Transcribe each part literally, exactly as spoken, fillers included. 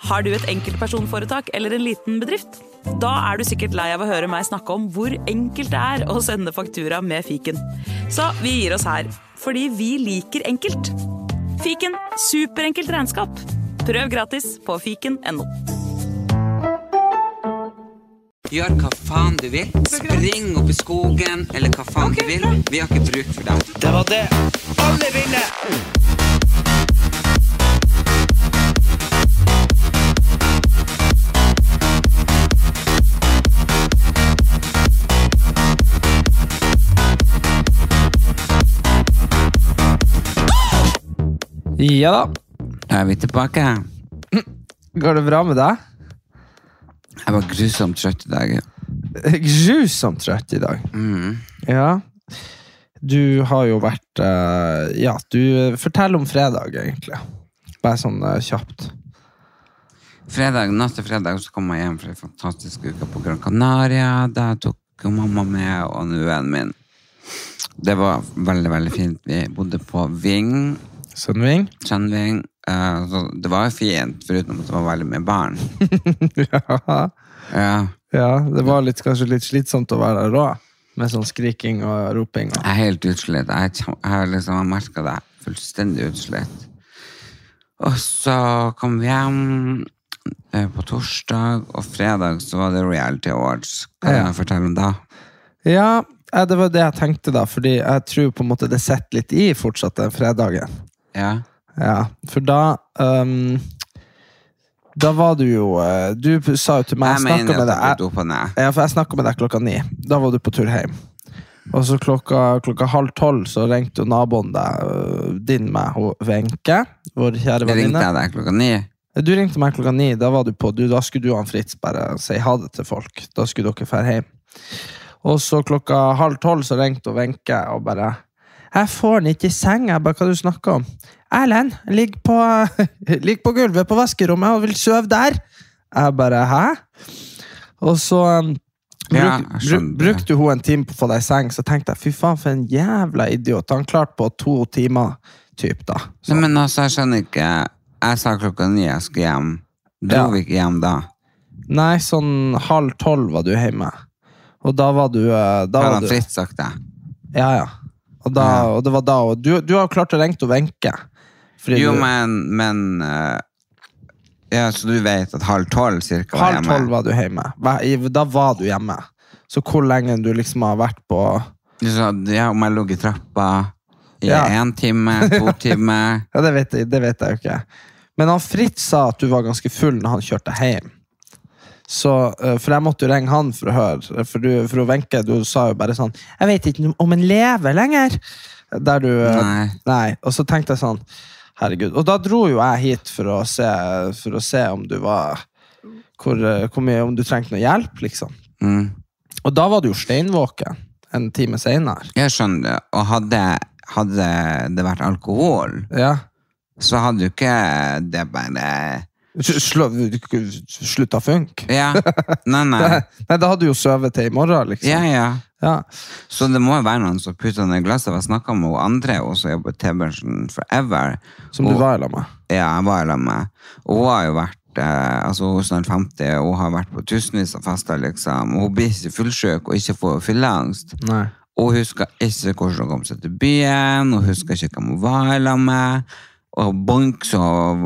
Har du et enkeltpersonforetak eller en liten bedrift? Da er du sikkert lei av å høre meg snakke om hvor enkelt det er å sende faktura med Fiken. Så vi gir oss her, fordi vi liker enkelt. Fiken, superenkelt regnskap. Prøv gratis på fiken punktum no. Gjør hva faen du vil. Spring opp i skogen, eller hva faen okay, du vil. Vi har ikke bruk for deg. Det var det alle ville! Ja da. Er vi tilbake? Går det bra med deg? Jeg var grusomt trøtt i dag. Grusomt trøtt i dag. Mm. Ja. Du har jo vært uh, ja, du fortell om fredag egentlig. Bare sånn uh, kjapt. Fredag, natt til fredag så kom jeg hjem fra en fantastisk uke på Gran Canaria. Der tok mamma med og nuven min. Det var veldig, veldig fint. Vi bodde på Ving. Sønnving? Sønnving. Uh, så det var jo fint, foruten at det var veldig mye barn. ja. Ja. Ja, det var litt, kanskje litt slitsomt å være der også, med sånn skriking og roping. Og... Jeg er helt utslitt. Jeg, jeg har liksom merket det fullstendig utslitt. Og så kom vi hjem uh, på torsdag, og fredag så var det Reality Awards. Kan ja. jeg fortelle om da? Ja, det var det jeg tenkte da, fordi jeg tror på en måte det setter litt i fortsatt den fredagen. Ja. Ja, for da um, da var du jo du sa jo til meg jeg snakket med deg jeg, ja, for jeg snakket med deg klokka ni da var du på tur hjem og så klokka, klokka halv tolv så ringte jo naboen deg din med Wenche vår kjære venninne. Ringte jeg deg klokka ni? Du ringte meg klokka ni, da var du på du, da skulle du og Fritz bare si ha det til folk da skulle dere fære hjem og så klokka halv tolv så ringte Wenche og bare jeg får den ikke i senga, bare hva du snakker om. Erlend, ligg på, ligg på gulvet på vaskerommet og vil søve der. Jeg bare, hæ? Og så um, bruk, ja, bruk, brukte hun en time på å få deg i seng, så tenkte jeg, fy faen for en jævla idiot. Han klarte på to timer, typ da. Så. Nei, men altså, jeg skjønner ikke. Jeg sa klokka ni jeg skulle hjem. Dro ja. vi ikke hjem da? Nei, sånn halv tolv var du hjemme. Og da var du... Da har han Fritz sagt det? Ja, ja. Og, da, ja. og det var da, og du, du har klart å ringe til Wenche. Jo, du, men, men uh, ja, så du vet at halv tolv cirka var halv hjemme? Halv tolv var du hjemme. Da var du hjemme. Så hvor lenge du liksom har vært på... Du sa, ja, om jeg lå i trappa i ja. en time, to time. Ja, det vet, jeg, det vet jeg jo ikke. Men han Fritz sa at du var ganske full når han kjørte hjem. Så, for jeg måtte jo ringe han for å høre for, du, for å Wenche, du sa jo bare sånn jeg vet ikke om en lever lenger der du, nei. nei og så tenkte jeg sånn, herregud og da dro jo jeg hit for å se for å se om du var hvor, hvor mye, om du trengte noe hjelp liksom mm. og da var du jo steinvåken en time senere jeg skjønner det, og hadde, hadde det vært alkohol ja. så hadde jo ikke det bare Sl slutta funk ja, nei, nei Nei, da hadde du jo søvet til i morgen liksom ja, ja. ja. Så det må jo være noen som putter ned glasset. Jeg snakket med andre og så jobber T-bransjen forever som og, du var i lag med ja, jeg var i lag med og hun har jo vært eh, altså hun er snart femti og hun har vært på tusenvis av fester liksom og hun blir ikke fullsjuk og ikke får fylleangst nei og hun husker ikke hvordan hun kom seg til byen og hun husker ikke hvem hun var i lag med og bonk så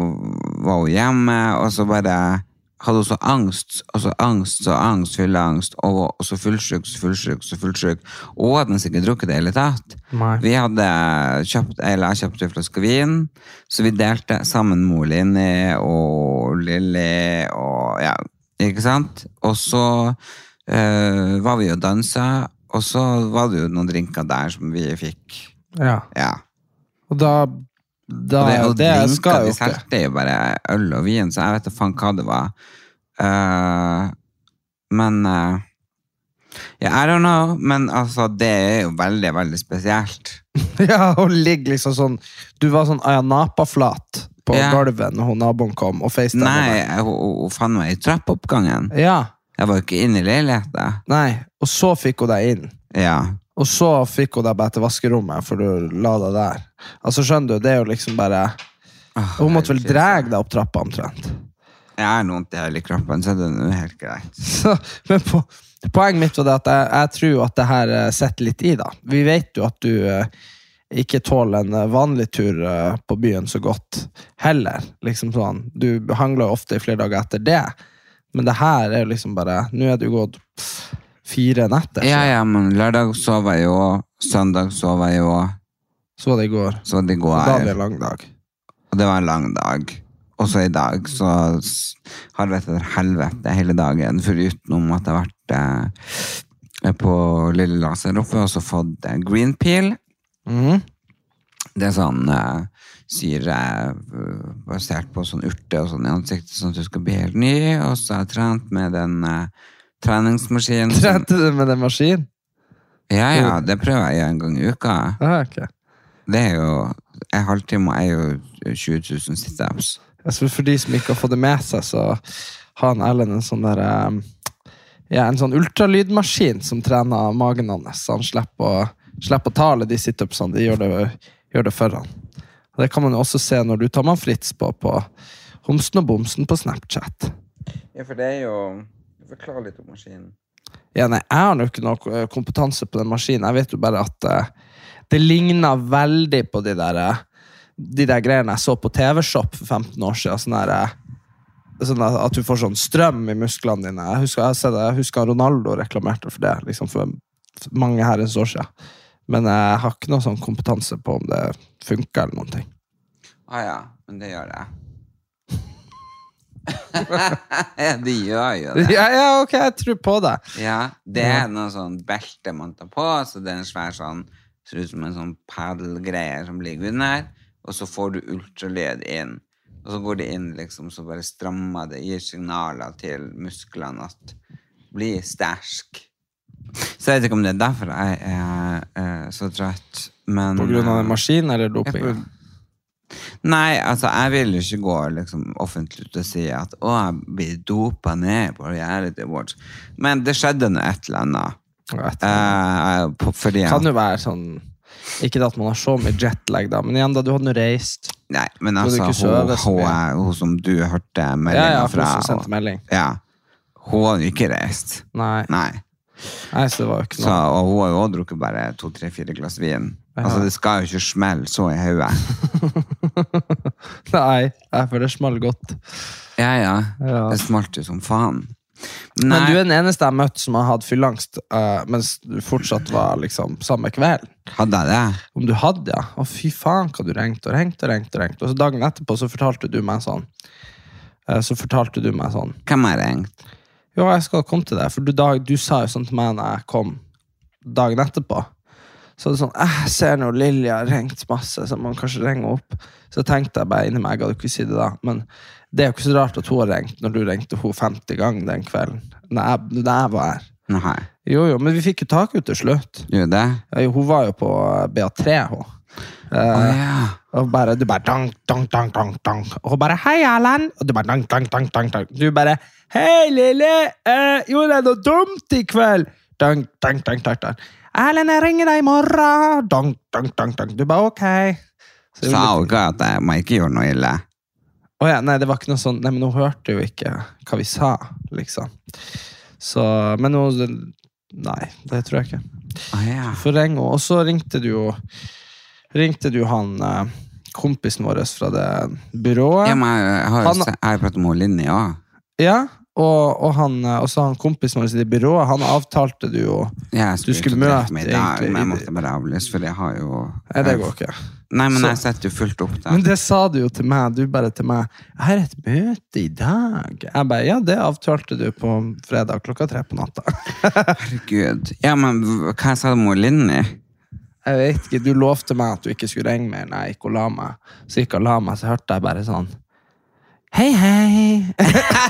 var hun hjemme og så bare hadde hun så angst og så angst, så angst, fylleangst og, og så fullsyk, så fullsyk, så fullsyk og hun hadde nesten ikke drukket det hele tatt Nei. Vi hadde kjøpt, eller jeg kjøpte en flaske vin så vi delte sammen mor Linni og Lilly og ja, ikke sant? Og så øh, var vi og danset og så var det jo noen drinker der som vi fikk ja, ja. Og da Da, og det, og det drinker, skal de selte jo bare øl og vin, så jeg vet ikke faen hva det var. Uh, men, uh, yeah, I don't know, men altså, det er jo veldig, veldig spesielt. ja, hun ligger liksom sånn, du var sånn Ayanapa-flat på ja. Gulvet når hun naboen kom og facetime. Nei, hun, hun fann meg i trappoppgangen. Ja. Jeg var jo ikke inne i leiligheten. Nei, og så fikk hun deg inn. Ja. Og så fikk hun deg bare til vaskerommet, for du la deg der. Altså, skjønner du, det er jo liksom bare... Oh, hun måtte vel drege deg opp trappa omtrent. Jeg er noe til hele kroppen, så det er noe helt greit. Så, men på, poenget mitt var det at jeg, jeg tror at det her uh, setter litt i da. Vi vet jo at du uh, ikke tåler en uh, vanlig tur uh, på byen så godt heller. Liksom sånn. Du hangler jo ofte i flere dager etter det. Men det her er jo liksom bare, nå er det jo gått fire netter. Ja, ja, men lørdag sover jeg jo, søndag sover jeg jo. Så var det i går. Så var det i går. Og da var det en lang dag. Og det var en lang dag. Og så i dag så har det vært et helvete hele dagen, foruten at jeg har vært eh, på Lille Laser oppe, og så fått eh, green peel. Mhm. Det er sånn uh, syre uh, basert på sånn urte og sånn i ansiktet, sånn at du skal bli helt ny, og så har jeg trent med den uh, treningsmaskinen. Trente du med den maskinen? Ja, ja, det prøver jeg en gang i uka. Ah, ok. Det er jo, en halvtime er jo tjue tusen sit-ups. Altså for de som ikke har fått det med seg, så har han Ellen en sånn der, um, ja, en sånn ultralydmaskin som trener magen hans, så han slipper å, slipper å tale de sit-upsene, de gjør det gjør det for han. Og det kan man jo også se når du tar man Fritz på på Homsen og Bomsen på Snapchat. Ja, for det er jo... Forklar litt om maskinen. Ja, nei, jeg har jo ikke noe kompetanse på den maskinen. Jeg vet jo bare at uh, det ligner veldig på de der, uh, de der greiene jeg så på T V-shop for femten år siden. Sånn der, uh, sånn at du får sånn strøm i musklene dine. Jeg husker, jeg ser det, jeg husker Ronaldo reklamerte for det, liksom for mange herrens år siden. Men jeg har ikke noe sånn kompetanse på om det funker eller noen ting. Ah ja, men det gjør det. Ja, de gjør jo det. Ja, ja, ok, jeg tror på det. Ja, det er noe sånn belte man tar på, så det er en svær sånn, ser ut som en sånn paddelgreier som ligger under, og så får du ultralyd inn. Og så går det inn liksom, så bare strammer det, gir signaler til musklene at bli sterk. Så jeg vet ikke om det er derfor jeg er, er så trøtt, men... På grunn av den maskinen eller doping? Jeg, nei, altså, jeg vil jo ikke gå liksom, offentlig ut og si at å, jeg blir dopet ned på reality awards. Men det skjedde noe et eller annet. Uh, på, fordi kan jo være sånn... Ikke at man har så mye jetlag da, men igjen da, du hadde noe reist. Nei, men altså, hun, hun, hun som du hørte meldingen ja, ja, fra... Ja, hun som sendte melding. Ja, hun har jo ikke reist. Nei. Nei. Nei, så det var jo ikke noe. Så, og hun har jo også drukket bare to, tre, fire glass vin. Ja. Altså, det skal jo ikke smelle så i hodet. Nei, for det small godt. Ja, ja. Ja. Det smalt jo som faen. Nei. Men du er den eneste jeg har møtt som har hatt fyllangst, uh, mens du fortsatt var liksom samme kveld. Hadde jeg det? Om du hadde, ja. Å, fy faen, hva du ringte og ringte og ringte og ringte. Og så dagen etterpå så fortalte du meg sånn. Uh, så fortalte du meg sånn. Hvem har ringt? Jo, jeg skal komme til det, for du, dag, du sa jo sånn til meg når jeg kom dagen etterpå. Så det er sånn, jeg ser når Lilja har ringt masse, så man kanskje ringer opp. Så tenkte jeg bare inni meg, jeg hadde ikke si det da, men det er jo ikke så rart at hun har ringt når du ringte hun femti ganger den kvelden, når jeg, når jeg var her. Nei. Jo, jo, men vi fikk jo tak ut til slutt. Jo, det? Ja, hun var jo på B A tre, hun. Uh, oh, ja. Og bare, du bare dang, dang, dang, dang, dang. Og hun bare, hei Erlend. Og du bare dang, dang, dang, dang, dang. Du bare, hei Lille, uh, gjorde jeg noe dumt i kveld? Dang, dang, dang, dang, dang. Erlend, jeg ringer deg i morgen. Dang, dang, dang, dang. Du bare, ok. Så sa hun ikke at jeg må ikke gjøre noe ille? Åja, nei, det var ikke noe sånn, nei, men hun hørte jo ikke hva vi sa, liksom. Så, men hun, nei, det tror jeg ikke. Oh, ja. For ringe, og så ringte du jo, ringte du han eh, kompisen vår fra det byrået. Ja, men jeg har jo han, pratet med Linni, ja. Ja, og, og han, og så han kompisen vår i det byrået, han avtalte du jo, ja, du skulle møte meg i dag, men jeg måtte bare avlyse, for jeg har jo... Nei, det går ikke. Nei, men så, jeg setter jo fullt opp da. Men det sa du jo til meg, du bare til meg, jeg har et møte i dag. Jeg bare, ja, det avtalte du på fredag klokka tre på natta. Herregud. Ja, men hva sa du med Linni? Jeg vet ikke, du lovte meg at du ikke skulle ringe meg når jeg gikk og la meg. Så gikk jeg og la meg, så hørte jeg bare sånn, hei, hei.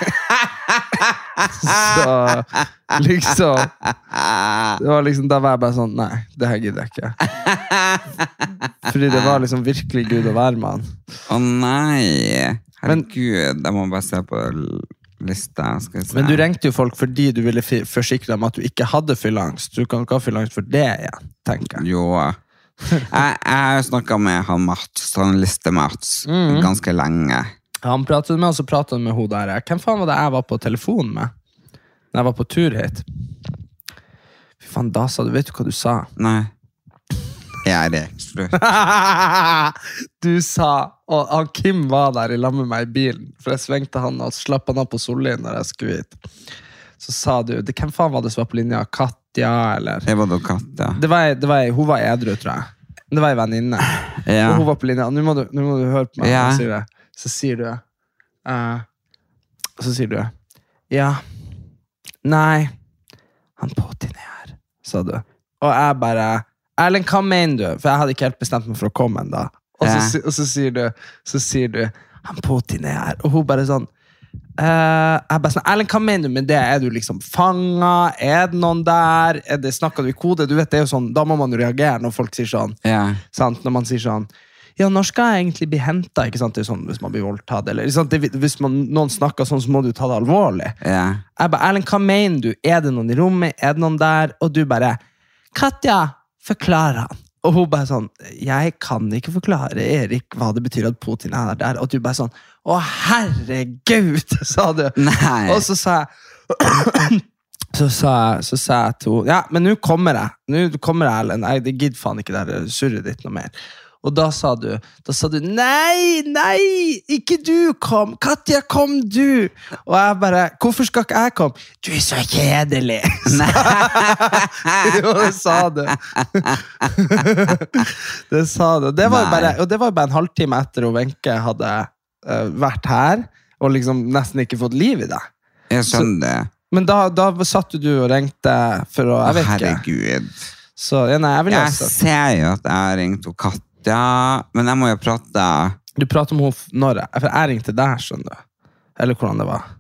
Så liksom, det var liksom, da var jeg bare sånn, nei, det her gidder jeg ikke. Fordi det var liksom virkelig Gud å være med han. Å nei, herregud, jeg må bare se på lista. Skal jeg se. Men du ringte jo folk fordi du ville forsikre dem at du ikke hadde fyllangst. Du kan ikke ha fyllangst for det igjen, tenker jeg. Jo, jeg, jeg har snakket med han Mats, han liste Mats, mm. ganske lenge. Han pratet med, og så pratet han med hun der. Hvem faen var det jeg var på telefon med? Når jeg var på tur hit. Fy faen, da sa du, vet du hva du sa? Nei. Jeg er ekstra. Du sa, og han Kim var der i lag med meg i bilen, for jeg svengte han og slapp han av på Solli når jeg skulle hit. Så sa du, det, hvem faen var det som var på linja? Katja, eller? Jeg var da Katja. Det var, det var, hun var edru, tror jeg. Det var en venninne. Ja. Og hun var på linja. Nå må du, nå må du høre på meg. Ja. Sier det. Så sier du, uh, så sier du, ja, nei, han Putin er her, sa du. Og jeg bare, Erlend, hva mener du? For jeg hadde ikke helt bestemt meg for å komme enda. Og så, Ja. og så sier du, så sier du, han Putin er her. Og hun bare sånn, uh, jeg bare sånn, Erlend, hva mener du med det? Er du liksom fanget? Er det noen der? Er det, snakker du i kode? Du vet, det er jo sånn, da må man jo reagere når folk sier sånn. Ja. Sant? Når man sier sånn, ja, når skal jeg egentlig bli hentet? Ikke sant? Det er sånn hvis man blir voldtatt, eller ikke sant? Det, hvis man, noen snakker sånn, så må du ta det alvorlig. Ja. Jeg bare, Erlend, hva mener du? Er det noen i rommet? Er det noen der? Og du bare, Katja, forklar han. Og hun bare sånn, jeg kan ikke forklare Erik hva det betyr at Putin er der. Og du bare sånn, å herregud, sa du. Nei. Og så sa jeg, så sa jeg, så sa jeg til henne, ja, men nå kommer jeg. Nå kommer jeg, Erlend. Jeg gidder faen ikke der surret ditt noe mer. Og da sa du, da sa du, nei, nei, ikke du kom, Katja, kom du. Og jeg bare, hvorfor skal ikke jeg komme? Du er så kjedelig. Jo, det sa du. Det sa du. Det var jo bare, og det var jo bare en halvtime etter at Wenche hadde uh, vært her, og liksom nesten ikke fått liv i det. Jeg skjønner det. Men da, da satt du og ringte for å, jeg vet ikke. Herregud. Så, ja, nei, jeg vil Jeg også. ser jo at jeg har ringt til Katja, men jeg må jo prate. Du prater om henne når jeg, for jeg ringte deg, skjønner du. Eller hvordan det var.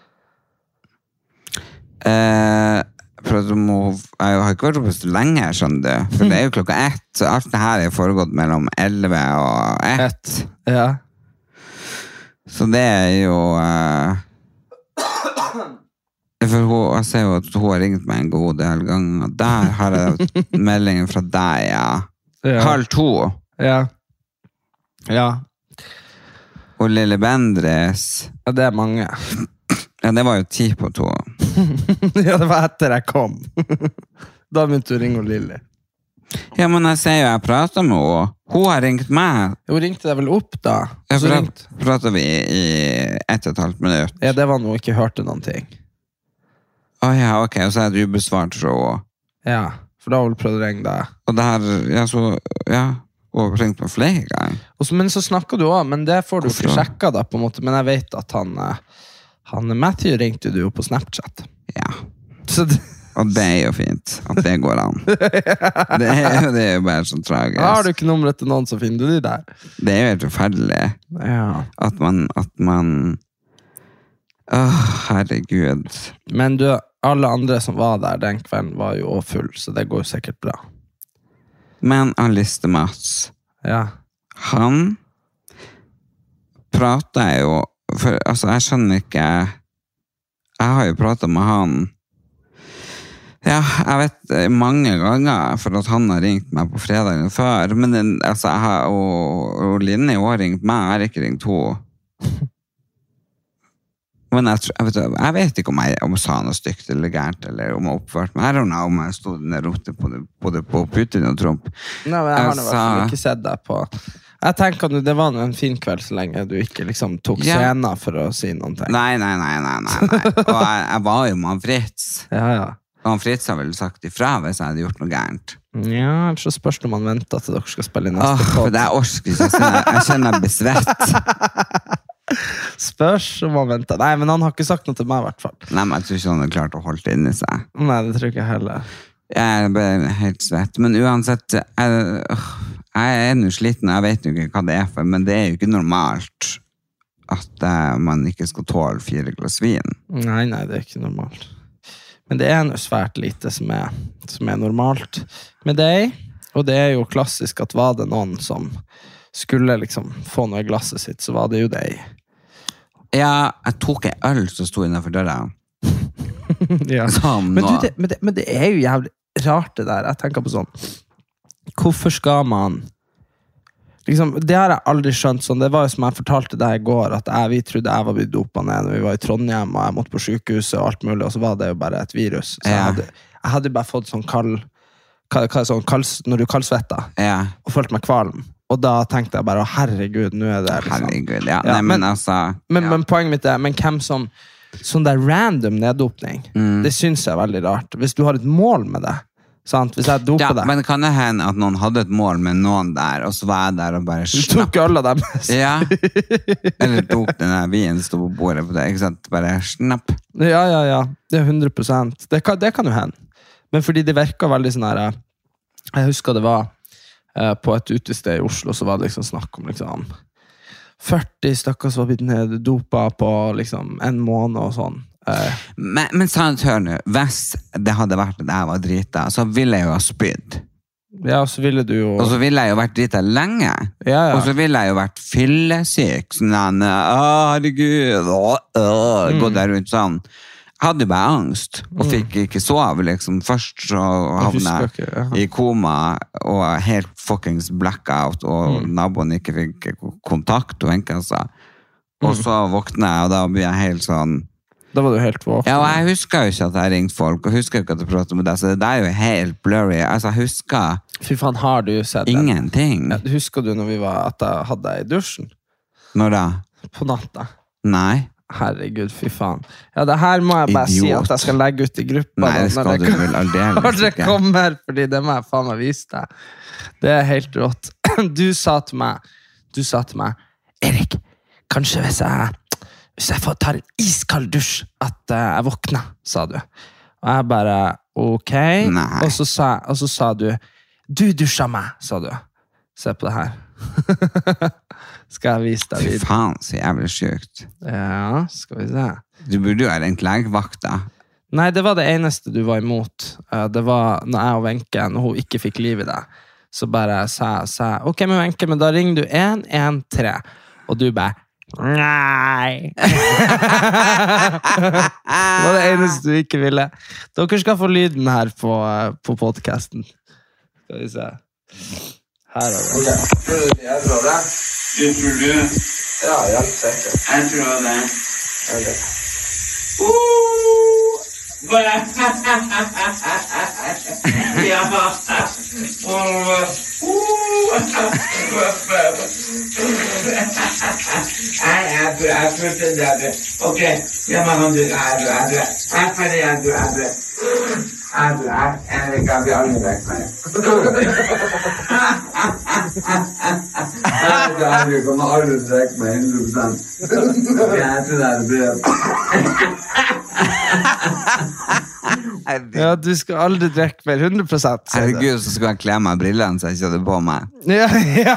Eh, prate om henne. Jeg har ikke vært oppe så lenge, skjønner du. For det er jo klokka ett, så alt det her er foregått mellom elleve og ett. Et. Ja. Så det er jo eh, For hun, jeg ser jo at hun har ringt meg en god del ganger. Der har jeg meldingen fra deg, ja. Ja. Halv to. Ja. Ja. Og Lille Bendris. Ja, det er mange. Ja, det var jo ti på to. Ja, det var etter jeg kom. Da begynte du å ringe Lille. Ja, men jeg ser jo jeg prater med henne. Hun har ringt meg. Hun ringte deg vel opp da? Ja, Så for ringte. da prater vi i ett og et halvt minutt. Ja, det var noe ikke hørte noen ting. Å ja, ok, og så er det ubesvart fra henne. Ja, for da har hun prøvd å ringe deg. Og det her, ja, så, ja, hun har ringt meg flere ganger. Og så, men så snakker du også, men det får du ikke Hvorfor da? sjekket da, på en måte. Men jeg vet at han, eh, han Matthew ringte du jo på Snapchat. Ja, Så det, og det er jo fint at det går an. Det er, det er jo bare så tragisk. har du ikke nummeret til noen, så finner du de der. Det er jo helt forferdelig Ja. at man, at man, åh, herregud. Men du, alle andre som var der den kvelden var jo også full, så det går jo sikkert bra. Men han Liste Mats, Ja. han prater jeg jo, for altså jeg skjønner ikke, jeg har jo pratet med han, ja, jeg vet eh, mange ganger, for at han har ringt meg på fredagen før, men den, altså, jeg har, og, og Linne har ringt meg, jeg har ikke ringt henne. Men jeg, tror- jeg, vet, jeg vet ikke om jeg, om jeg sa noe stygt eller gærent, eller om jeg oppførte meg. I don't know om jeg stod der og ropte på det, både på Putin og Trump. Nei, men jeg har nå i hvert fall Altså- ikke sett deg på. Jeg tenker at det var nå en fin kveld så lenge du ikke liksom tok Ja. scenen for å si noen ting. Nei, nei, nei, nei, nei, nei. Og jeg, jeg var jo med han Fritz. Ja, ja. Og han Fritz har vel sagt ifra hvis jeg hadde gjort noe gærent. Ja, ellers så spørs det om man venter til dere skal spille i neste Åh, for podd. det er orsk, jeg kjenner, jeg kjenner jeg blir svett. Spørs om man venter. Nei, men han har ikke sagt noe til meg i hvert fall. Nei, men jeg tror ikke han har klart å holde det inni seg. Nei, det tror ikke jeg heller. Jeg ble helt svett. Men uansett, jeg, øh, jeg er nå sliten, jeg vet jo ikke hva det er for, men det er jo ikke normalt at uh, man ikke skal tåle fire glass vin. Nei, nei, det er ikke normalt. Men det er noe svært lite som er, som er normalt med deg, og det er jo klassisk at var det noen som skulle liksom få noe i glasset sitt, så var det jo deg. Ja, jeg tok en øl som stod innenfor døra. Ja. Som Men, du, nå. det, men, det, men det er jo jævlig rart det der. Jeg tenker på sånn, hvorfor skal man liksom, det har jeg aldri skjønt sånn. Det var jo som jeg fortalte deg i går, at jeg, vi trodde jeg var blitt dopet ned når vi var i Trondheim, og jeg måtte på sykehuset og alt mulig, og så var det jo bare et virus. Så jeg, Ja. hadde, jeg hadde bare fått sånn kald, hva, hva er sånn kald, når du kaldsvetter, Ja. og følte meg kvalm. Og da tenkte jeg bare, å herregud, nå er det liksom. Herregud, ja. Ja, Nei, men, men- altså... Men, ja. men poenget mitt er, men hvem som, sånn der random neddopning, Mm. det synes jeg er veldig rart. Hvis du har et mål med det, sant? Hvis jeg doper Ja, deg, men kan det hende at noen hadde et mål med noen der, og så var jeg der og bare du snapp. tok jo alle dem. Ja. Eller tok den der vinen stod på bordet på det, ikke sant? Bare snapp. Ja, ja, ja. Det er hundre prosent. Det kan, det kan jo hende. Men fordi det virker veldig sånn her, jeg husker det var eh, på et utested i Oslo, så var det liksom snakk om liksom førti stykker som var blitt ned, dopa på liksom en måned og sånn. Eh, Men, men sant, hør nå, hvis det hadde vært at jeg var drita, så ville jeg jo ha spydd. ja, og så ville du jo... Og så ville jeg jo vært drita lenge. ja, ja. Og så ville jeg jo vært fyllesyk. Sånn, en, å, herregud, å, å, Mm. gå der rundt sånn. Jeg hadde jo bare angst, og fikk ikke sove, liksom. Først så Jeg havnet husker jeg ikke, ja. i koma, og helt fuckings blackout, og Mm. naboen ikke fikk kontakt, og Wenche sa. Og Mm. så våknet jeg, og da blir jeg helt sånn... Da var du helt våken. Ja, og jeg husker jo ikke at jeg ringte folk, og husker ikke at jeg pratet med deg, så det der er jo helt blurry. Altså, jeg husker Fy faen, har du sett den? ingenting. Ja, husker du når vi var, at jeg hadde deg i dusjen? Når da? På natta? Nei. Herregud, fy faen. Ja, det her må jeg bare si Idiot. at jeg skal legge ut i gruppa. Nei, da, det skal når du det- vel aldeles Når det ikke. kommer, fordi det må jeg faen meg vise deg. Det er helt rått. Du sa til meg, du sa til meg, Erik, kanskje hvis jeg, hvis jeg får tar en iskald dusj, at eh, jeg våkner, sa du. Og jeg bare, ok. Nei. Og så, sa, og så sa du, du dusja meg, sa du. Se på det her. Skal jeg vise deg Fy videre? faen, så jævlig sykt. Ja, skal vi se. Du burde jo ha ringt legevakta. Nei, det var det eneste du var imot. Eh, Det var når jeg og Wenche, når hun ikke fikk liv i det, så bare sa jeg, sa jeg, ok, men Wenche, men da ringer du en en tre, og du bare, nei. Det var det eneste du ikke ville. Dere skal få lyden her på, eh, på podcasten. Skal vi se. Her har vi. Du tror du? Ja, helt sikkert. Jeg tror det. Okay. Uh, bare. Ja. Nei, jeg tror jeg følte det. Ok, ja, men han du, jeg tror, jeg tror. Jeg føler jeg tror, jeg tror. Jeg tror, jeg jeg kan bli aldri vekk meg. Jeg tror, jeg kommer aldri til vekk meg hundre prosent. Ok, jeg tror det er brev. Ja, du skal aldri drikke mer hundre prosent. sier du. Herregud, så skulle jeg kle meg brillene så jeg ikke hadde på meg. Ja, ja.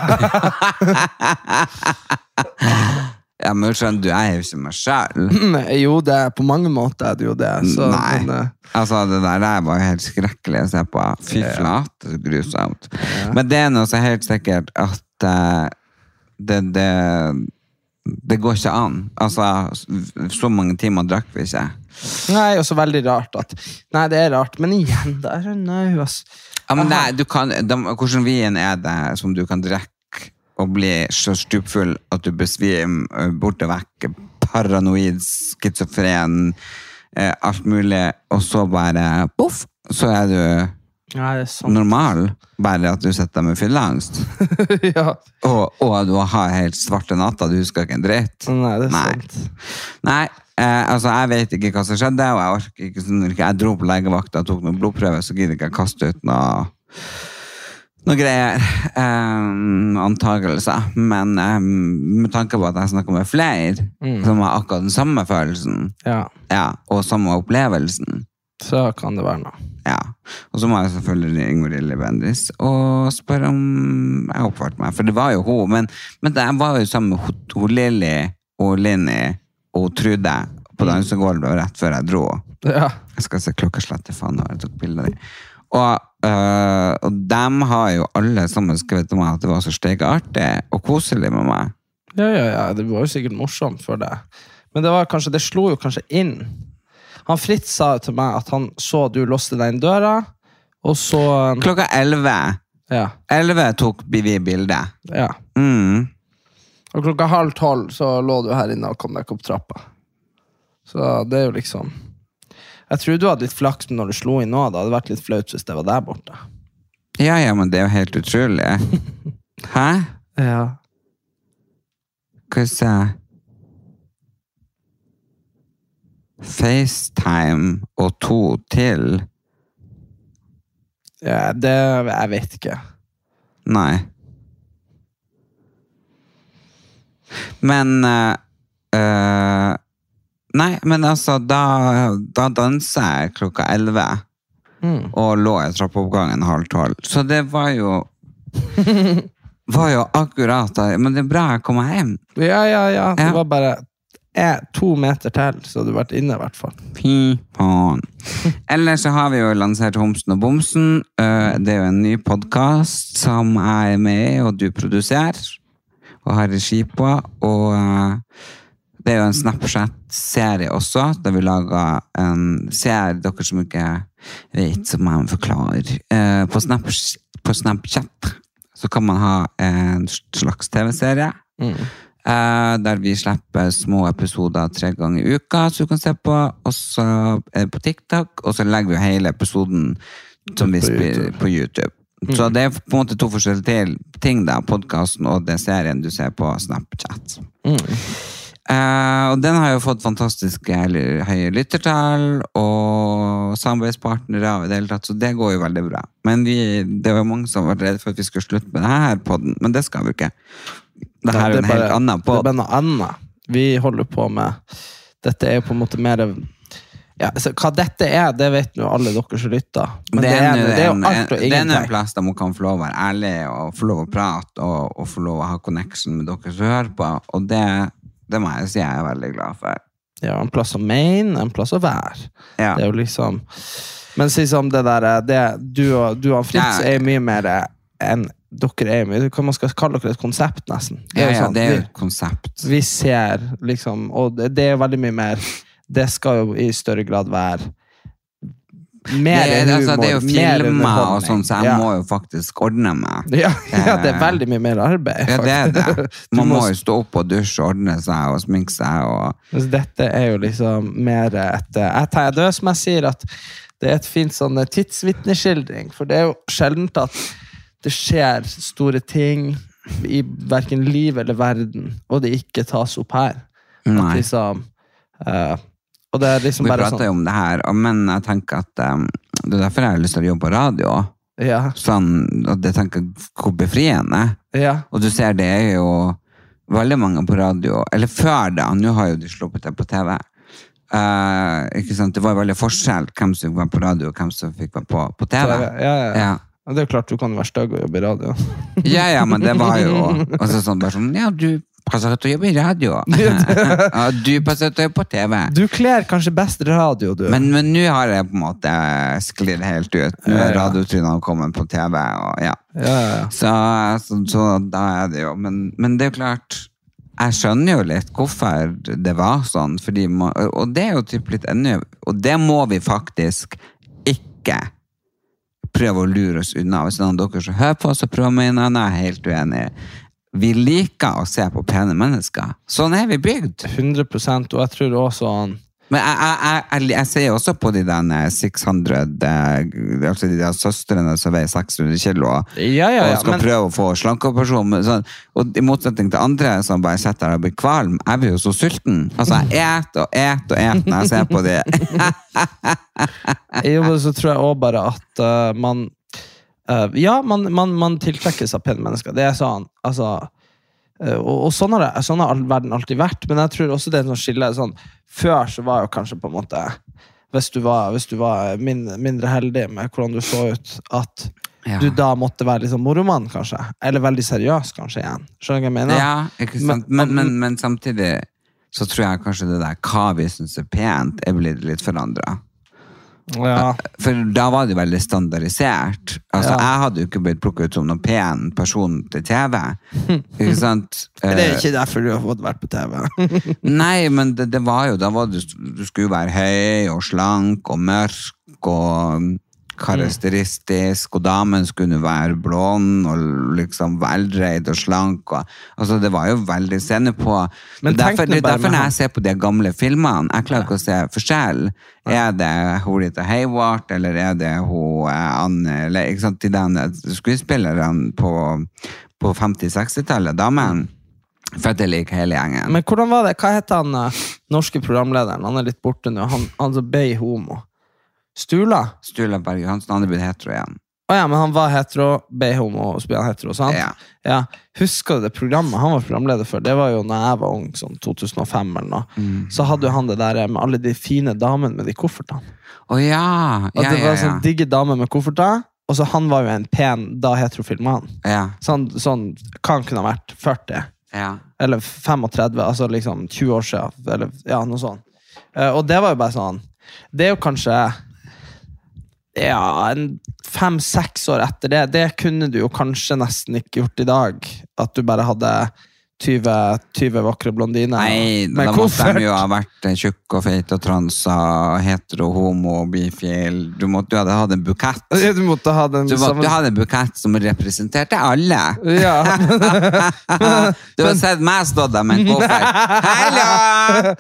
Ja, men skjønner du, jeg er jo ikke meg selv. Jo, det er på mange måter er det jo det. Så, Nei. men, eh, Altså, det der der var helt skrekkelig å se på. Fy flate, så grusomt. Men det er noe så helt sikkert at eh, det, det, det går ikke an. Altså, så mange timer drakk vi ikke. Nei, og så veldig rart at Nei, det er rart, men igjen, det er nøy, ass. Ja, men nei, du kan, de, hvordan vin er det som du kan drikke og bli så stupfull at du besvimer borte vekk, paranoid, skizofren, eh, alt mulig, og så bare, poff, så er du Nei, det er sant. normal, bare at du setter med fylleangst. Ja, Og, og du har helt svarte natta, du husker ikke en dritt. nei, det er Nei. sant. Nei, eh, altså jeg vet ikke hva som skjedde, og jeg orker ikke sånn, jeg dro på legevakta og tok noen blodprøver, så gidder ikke jeg kaste ut noe, noe greier, um, antagelser. Men um, med tanke på at jeg snakker med flere, Mm. som har akkurat den samme følelsen, Ja, ja, og samme opplevelsen, så kan det være noe. ja. Og så må jeg selvfølgelig ringe Marie Bendriss og spørre om jeg oppførte meg, for det var jo hun, men, men jeg var jo sammen med hun, hun Lili og Linni og Trude på dansegulvet rett før jeg dro. Ja, Jeg skal se klokkeslett, faen, når jeg tok bilder av dem. Og, øh, og dem har jo alle sammen skrevet om meg at det var så stekeartig og koselig med meg. ja, ja, ja, det var jo sikkert morsomt for deg. Men det var kanskje, det slo jo kanskje inn. Han Fritz sa jo til meg at han så du låste deg inn døra, og så... Klokka elleve Ja. elleve tok vi bildet. Ja. Mm. Og klokka halv tolv så lå du her inne og kom deg ikke opp trappa. Så det er jo liksom... Jeg tror du hadde litt flaks når du slo inn nå. Det hadde vært litt flaut hvis det var der borte. Ja, ja, men det er jo helt utrolig. Hæ? Ja. Hva sa jeg? FaceTime og to til? Ja, det... Jeg vet ikke. Nei. Men... Uh, uh, nei, men altså, da, da danset jeg klokka elleve. Mm. Og lå i trappeoppgangen halv tolv. Så det var jo... var jo akkurat da. Men det er bra jeg kommer hjem. Ja, ja, ja. Det ja. var bare eh, to meter til, så du har vært inne i hvert fall. Fy faen. Ellers så har vi jo lansert Homsen og Bomsen. Det er jo en ny podcast som jeg er med i, og du produserer. Og har regi på. Og det er jo en Snapchat-serie også, der vi lager en serie, dere som ikke vet, som jeg forklarer. På, Snap, på Snapchat så kan man ha en slags tv-serie, mm. der vi slipper små episoder tre ganger i uka, så du kan se på, og så er det på TikTok, og så legger vi hele episoden som vi spiller på YouTube. Mm. Så det er på en måte to forskjellige ting da, podcasten og det serien du ser på Snapchat. Mm. Uh, og den har jo fått fantastiske høye lyttertall og samarbeidspartnere av det hele tatt, så det går jo veldig bra. Men vi, det var mange som var redde for at vi skulle slutte med det her podden, men det skal vi ikke. Det her er jo en helt annen podd. Det er bare noe annet. Vi holder på med, dette er jo på en måte mer, ja, altså, hva dette er, det vet jo alle dere som lytter. Men det er, det er, det er jo alt og ingenting. Det er en plass der man kan få lov å være ærlig og få lov å prate og, og få lov å ha connection med dere som hører på, og det Det må jeg si jeg er veldig glad for. Ja, en plass å mene, en plass å være. Ja. Det er jo liksom... Men si som det der, det, du, og, du og Fritz ja. Er mye mer enn dere er mye. Hva man skal kalle dere et konsept nesten. Det er jo ja, sånn, ja, det er jo et konsept. Vi, vi ser liksom, og det, det er veldig mye mer, det skal jo i større grad være mer det, humor, altså, det er jo filmer og sånn, så jeg ja. Må jo faktisk ordne meg. Ja, ja, det er veldig mye mer arbeid. Ja, det er det. Man må, må jo stå opp og dusje, ordne seg og sminke seg. Og... Altså, dette er jo liksom mer et... Jeg tenker, det er som jeg sier, at det er et fint sånn tidsvittneskildring, for det er jo sjeldent at det skjer store ting i hverken liv eller verden, og det ikke tas opp her. Nei. At liksom... Uh, Og det er liksom vi bare prater jo sånn... om det her, men jeg tenker at um, det er derfor jeg har lyst til å jobbe på radio. Ja. Sånn, og det tenker jeg hvor befriende. Ja. Og du ser, det er jo veldig mange på radio, eller før da, nå har jo de sluppet det på T V. Uh, ikke sant? Det var veldig forskjell hvem som var på radio og hvem som fikk være på, på T V. Ja, ja, ja. Ja. Og det er jo klart, du kan jo være støgg og jobbe i radio. Ja, ja, men det var jo altså sånn, bare sånn, ja, du passer til å jobbe i radio. Du passer til å jobbe på T V. Du kler kanskje best radio, du. Men, men nå har jeg på en måte sklidd helt ut. Nå er radiotrynene kommet på T V, og ja. Ja, ja, ja. Så, så, så da er det jo, men, men det er jo klart, jeg skjønner jo litt hvorfor det var sånn, fordi man, og det er jo typ litt ennå, og det må vi faktisk ikke prøve å lure oss unna. Hvis noen av dere som hører på, så prøver meg innan, jeg er helt uenig. Vi liker å se på pene mennesker. Sånn er vi bygd. hundre prosent, og jeg tror også han... Men jeg, jeg, jeg, jeg ser også på de der seks hundre, altså de der søstrene som veier seks hundre kilo, ja, ja, ja, og skal men... prøve å få slankeoperasjon. Sånn, og i motsetning til andre som bare setter der og blir kvalm, jeg blir jo så sulten. Altså, jeg et og et og et når jeg ser på det. Jo, men så tror jeg også bare at uh, man Uh, ja, man, man, man tiltrekkes av pene mennesker. Det er sånn, altså uh, og, og sånn har, det, sånn har verden alltid vært, men jeg tror også det er sånn skille sånn, før så var jo kanskje på en måte hvis du var, hvis du var min, mindre heldig med hvordan du så ut, at ja. Du da måtte være liksom moromann kanskje, eller veldig seriøs kanskje igjen. Skjønner du hva jeg mener? Ja, ikke sant, men, men, men, men samtidig så tror jeg kanskje det der hva vi synes er pent er blitt litt forandret. Ja. For da var det veldig standardisert. Altså, ja. Jeg hadde jo ikke blitt plukket ut som noen pen person til T V. Ikke sant? Det er ikke derfor du har fått vært på T V. Nei, men det, det var jo, da var du, du skulle jo være høy og slank og mørk og, karakteristisk, og damen skulle være blond, og liksom veldreid og slank, og, altså det var jo veldig scene på. Men tenk derfor, nå det er bare derfor med når han. jeg ser på de gamle filmene, jeg klarer ikke å se forskjell. Er det hun Rita Hayworth, eller er det hun eh, Anne, eller ikke sant, de den skuespillerne på, på femti-seksti-tallet, damen? For at jeg liker hele gjengen. Men hvordan var det? Hva heter han uh, norske programlederen? Han er litt borte nå. Han, han så ble homo. Stula? Sturla Berg Johansen, han er blitt hetero igjen. Åja, men han var hetero, ble homo og spiller hetero, sant? Ja. Ja. Husker du det programmet han var programleder for? Det var jo når jeg var ung, sånn to tusen og fem eller noe. Mm. Så hadde jo han det der med alle de fine damene med de koffertene. Å ja, At ja, det ja, var ja. sånn digge damer med kofferter, og så han var jo en pen, da heterofilm han. Ja, Sånn, sånn, hva han kunne ha vært? førti? ja. Eller femogtredve, altså liksom tjue år siden, eller ja, noe sånt. Eh, og det var jo bare sånn, det er jo kanskje, ja, en fem-seks år etter det, det kunne du jo kanskje nesten ikke gjort i dag, at du bare hadde tyve, tyve vakre blondiner. Nei, med da måtte koffert. de jo ha vært tjukk og feit og transa, hetero, homo, bifil. Du måtte jo ha hatt en bukett. Du måtte ha den Du måtte samme- jo ha en bukett som representerte alle. Ja. Du har sett meg stå der med en koffert. Hallo!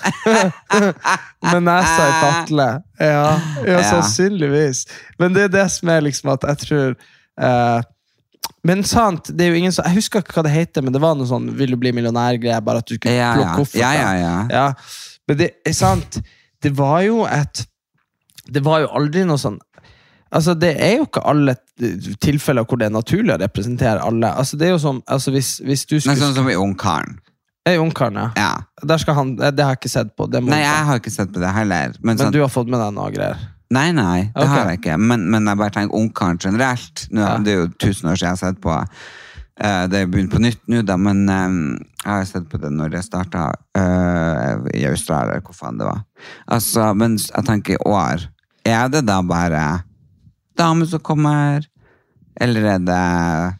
Med nesa i patle. Ja, ja, Ja. sannsynligvis. Men det er det som er liksom at jeg tror eh, men sant, det er jo ingen som, jeg husker ikke hva det heter, men det var noe sånn, vil du bli millionær-greier, bare at du skulle Ja, plukke ja. kofferter. Ja, ja, ja. Ja, men det er sant, det var jo et, det var jo aldri noe sånn, altså det er jo ikke alle tilfeller hvor det er naturlig å representere alle, altså det er jo som, altså hvis, hvis du Nei, skulle, sånn som i Ungkaren. er ungkaren, ja. Ja. Der skal han, det har jeg ikke sett på, det må Nei, du ta. jeg har ikke sett på det heller. Men, Men sånn, du har fått med deg noe greier. Nei, nei, det Ok. har jeg ikke. Men, men jeg bare tenker Ungkaren generelt. Nå, Ja. Det er jo tusen år siden jeg har sett på. Uh, det er begynt på nytt nå, da, men um, jeg har sett på det når jeg startet uh, i Australia, hvor faen det var. Altså, men jeg tenker i år, er det da bare damer som kommer? Eller er det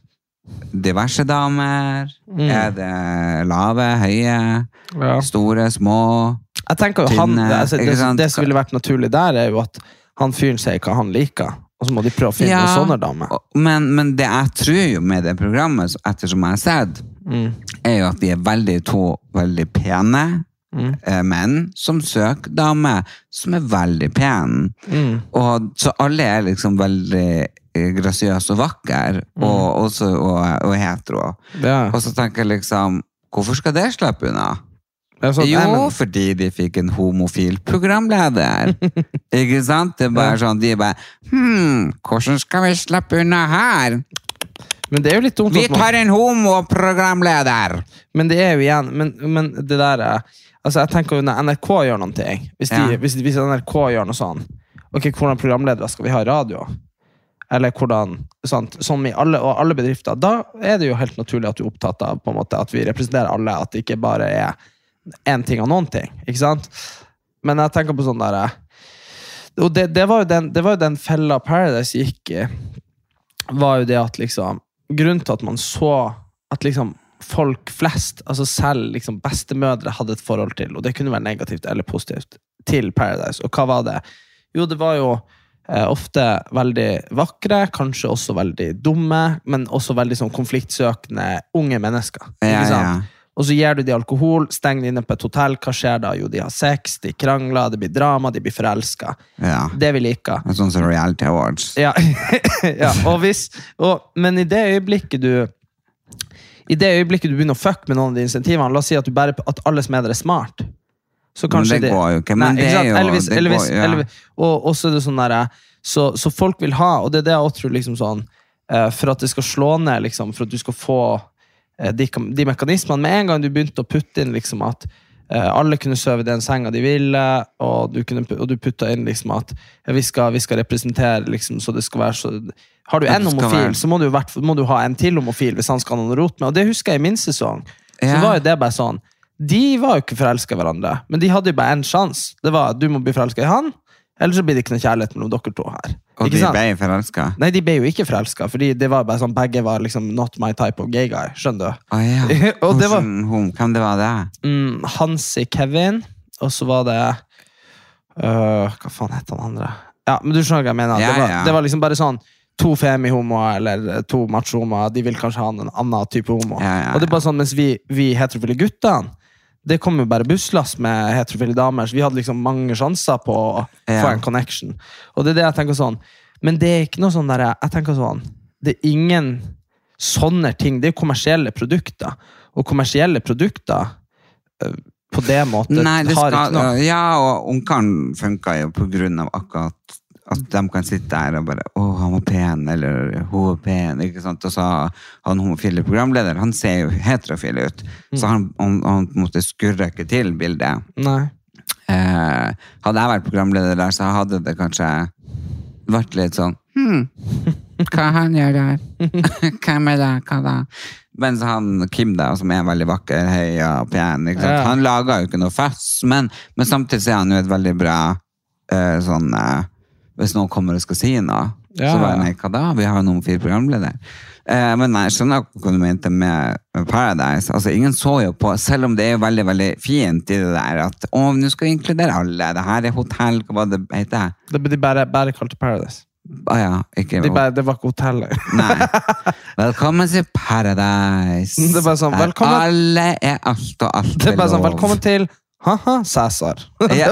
diverse damer? Mm. Er det lave, høye, Ja. store, små? Jeg tenker jo han, Tynne, altså, ikke det, sant? det som ville vært naturlig der er jo at han fyren sier hva han liker, og så må de prøve å finne Ja, noen sånne damer. og- Men, men det jeg tror jo med det programmet, så ettersom jeg har sett, Mm. er jo at de er veldig to veldig pene Mm. eh, menn som søker damer som er veldig pene. Mm. Og så alle er liksom veldig eh, grasiøse og vakre, og, også, og, og hetero. Ja. Og så tenker jeg liksom, hvorfor skal det slippe unna? Det er sånn, Jo, nei, men- fordi de fikk en homofil programleder. Ikke sant? Det er bare sånn, de er bare, hmm, hvordan skal vi slippe unna her? Men det er jo litt dumt Vi at man, tar en homoprogramleder! men det er jo igjen, men, men det der er, altså jeg tenker jo når N R K gjør noen ting, hvis, de, Ja. hvis, hvis N R K gjør noe sånn, ok, hvordan programledere skal vi ha i radio? Eller hvordan, sant, som i alle, og alle bedrifter, da er det jo helt naturlig at du er opptatt av på en måte, at vi representerer alle, at det ikke bare er en ting og noen ting, ikke sant? Men jeg tenker på sånn der, og det, det, var jo den, det var jo den fella Paradise gikk i, var jo det at liksom, grunnen til at man så at liksom folk flest, altså selv liksom bestemødre hadde et forhold til, og det kunne være negativt eller positivt, til Paradise. Og hva var det? Jo, det var jo eh, ofte veldig vakre, kanskje også veldig dumme, men også veldig sånn konfliktsøkende unge mennesker. Ja, Ikke sant? ja. Og så gir du de alkohol, stenger de inne på et hotell, hva skjer da? Jo, de har sex, de krangler, det blir drama, de blir forelsket. Ja, Det vi liker. sånn som Reality Awards. Ja, ja og hvis, og, men i det øyeblikket du i det øyeblikket du begynner å fuck med noen av de insentivene, la oss si at, du bare, at alle som er der er smart, så kanskje Men det går jo ikke, men Nei, det sant? er jo- eller hvis, det eller går- hvis, ja. eller, og og så er det sånn der, så, så folk vil ha, og det er det jeg også tror liksom sånn, eh, for at det skal slå ned liksom, for at du skal få eh, de, de mekanismene, med en gang du begynte å putte inn liksom at eh, alle kunne søve i den senga de ville, og du, kunne, og du putta inn liksom at ja, vi, skal, vi skal representere liksom, så det skal være så. Har du At en det skal homofil, være- så må du, i hvert fall- må du ha en til homofil hvis han skal ha noe rot med, og det husker jeg i min sesong. Så Ja. var jo det bare sånn, de var jo ikke forelsket i hverandre, men de hadde jo bare en sjans. Det var at du må bli forelsket i han, eller så blir det ikke noe kjærlighet mellom dere to her. Og Ikke de sant? ble forelsket. Nei, de ble jo ikke forelsket, fordi det var bare sånn, begge var liksom not my type of gay guy, skjønner du? Å ja. Og det var- Hvordan, hun, hvem det var det? Mm, Hansi Kevin, og så var det øh, hva faen heter han andre? Ja, men du skjønner hva jeg mener. Ja, det, var, ja. det var liksom bare sånn to femi-homoer eller to macho-homoer, de vil kanskje ha en annen type homo. Ja, ja, Og det er bare ja. sånn, mens vi, vi heterofile guttene, det kom jo bare busslass med heterofile damer, så vi hadde liksom mange sjanser på å Ja. få en connection. Og det er det jeg tenker sånn, men det er ikke noe sånn der, jeg tenker sånn, det er ingen sånne ting, det er jo kommersielle produkter, og kommersielle produkter øh, på det måten Nei, det har skal, ikke noe. ja, og ungkaren funker jo på grunn av akkurat at de kan sitte der og bare, åh, han var pen, eller hun var pen, ikke sant? Og så han homofile programleder, han ser jo heterofil ut, så han, han, han måtte skurre ikke til bildet. Nei. Eh, hadde jeg vært programleder der, så hadde det kanskje vært litt sånn, hmm, hva han gjør der? Hvem er det? Hva da? Mens han Kim da, som er veldig vakker, høy og pen, ikke sant? Ja. Han lager jo ikke noe fast, men, men samtidig er han jo et veldig bra eh, sånn, eh, hvis noen kommer og skal si noe, Ja. så bare, nei, hva da? Vi har noen fire programleder. Eh, men nei, jeg skjønner hva du mente med Paradise. Altså, ingen så jo på, selv om det er jo veldig, veldig fint i det der, at, å, nå skal vi inkludere alle, det her er hotell, hva var det heter? Det ble de bare, bare kalt Paradise. Ah, ja, ikke... De bare, det var ikke hotellet. Nei. Velkommen til Paradise. Det er bare sånn, Der velkommen- alle er alt og alt Det er bare sånn, lov. velkommen til haha, Cæsar. Ja.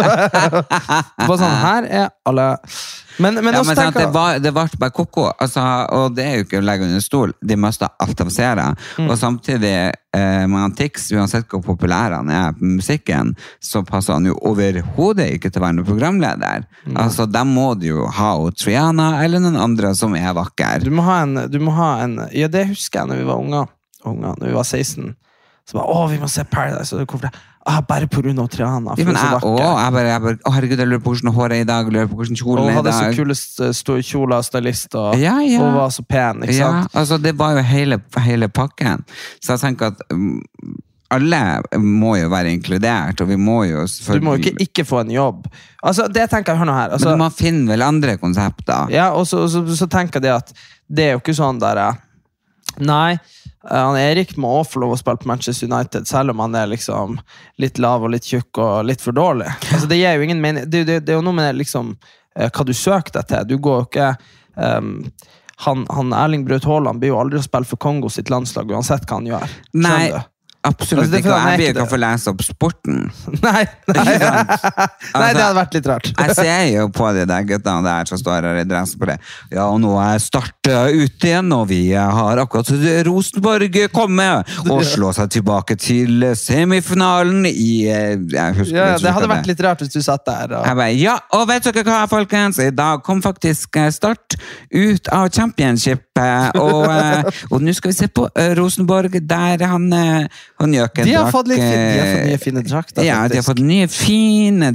Bare sånn, her er alle. Men, men Ja, også men sant, tenker det var, det var bare koko, altså, og det er jo ikke å legge under stol, de møste alt av seere, Mm. og samtidig, eh, med han Tix, uansett hvor populær han er på musikken, så passer han jo overhodet ikke til å være noen programleder. Altså, da må du jo ha og Triana, eller noen andre som er vakker. du må ha en, du må ha en, ja det husker jeg når vi var unge, unge når vi var seksten, så bare, å vi må se Paradise, og hvorfor det? Ah, bare på grunn av Triana, for Ja, men hun er så jeg, å, vakker. jeg bare, jeg bare, å herregud, jeg lurer på hvordan håret er i dag, jeg lurer på hvordan Og kjolen hun er i hadde så dag. kulest uh, stor kjole og stylist, og Ja, ja. hun var så pen, ikke Ja, sant? altså det var jo hele, hele pakken. Så jeg tenker at um, alle må jo være inkludert, og vi må jo Du må jo ikke ikke få en jobb. Altså, det tenker jeg, hør nå her. Altså, Men du må finne vel andre konsepter. ja, og så, så, så tenker jeg det at det er jo ikke sånn der, eh, nei, eh, han Erik må også få lov å spille på Manchester United, selv om han er liksom litt lav og litt tjukk og litt for dårlig. Altså, det gir jo ingen mening. Det, det, det er jo noe med liksom, eh, hva du søker deg til. Du går jo ikke... Um, han, han Erling Braut Haaland blir jo aldri å spille for Kongo sitt landslag, uansett hva han gjør. Skjønner Nei, du? absolutt Altså, det er ikke. fordi han er Jeg blir ikke ikke det. å få lese opp sporten. Nei, nei, Ikke sant? nei, det hadde vært litt rart. Jeg ser jo på de der guttene der som står her i dress på det. Ja, og nå er Start ute igjen, og vi har akkurat Rosenborg kommet og slå seg tilbake til semifinalen i... Jeg husker Ja, ja, ikke det hadde hva vært litt rart hvis du satt der. Og... Jeg bare, ja, og vet dere hva, folkens? I dag kom faktisk eh, Start ut av championshipet, og, eh, og nå skal vi se på eh, Rosenborg, der han, eh, han gjør ikke De har drakk, fått litt fin- de har fått eh, nye fine drakter, Ja, de har faktisk. fått nye fine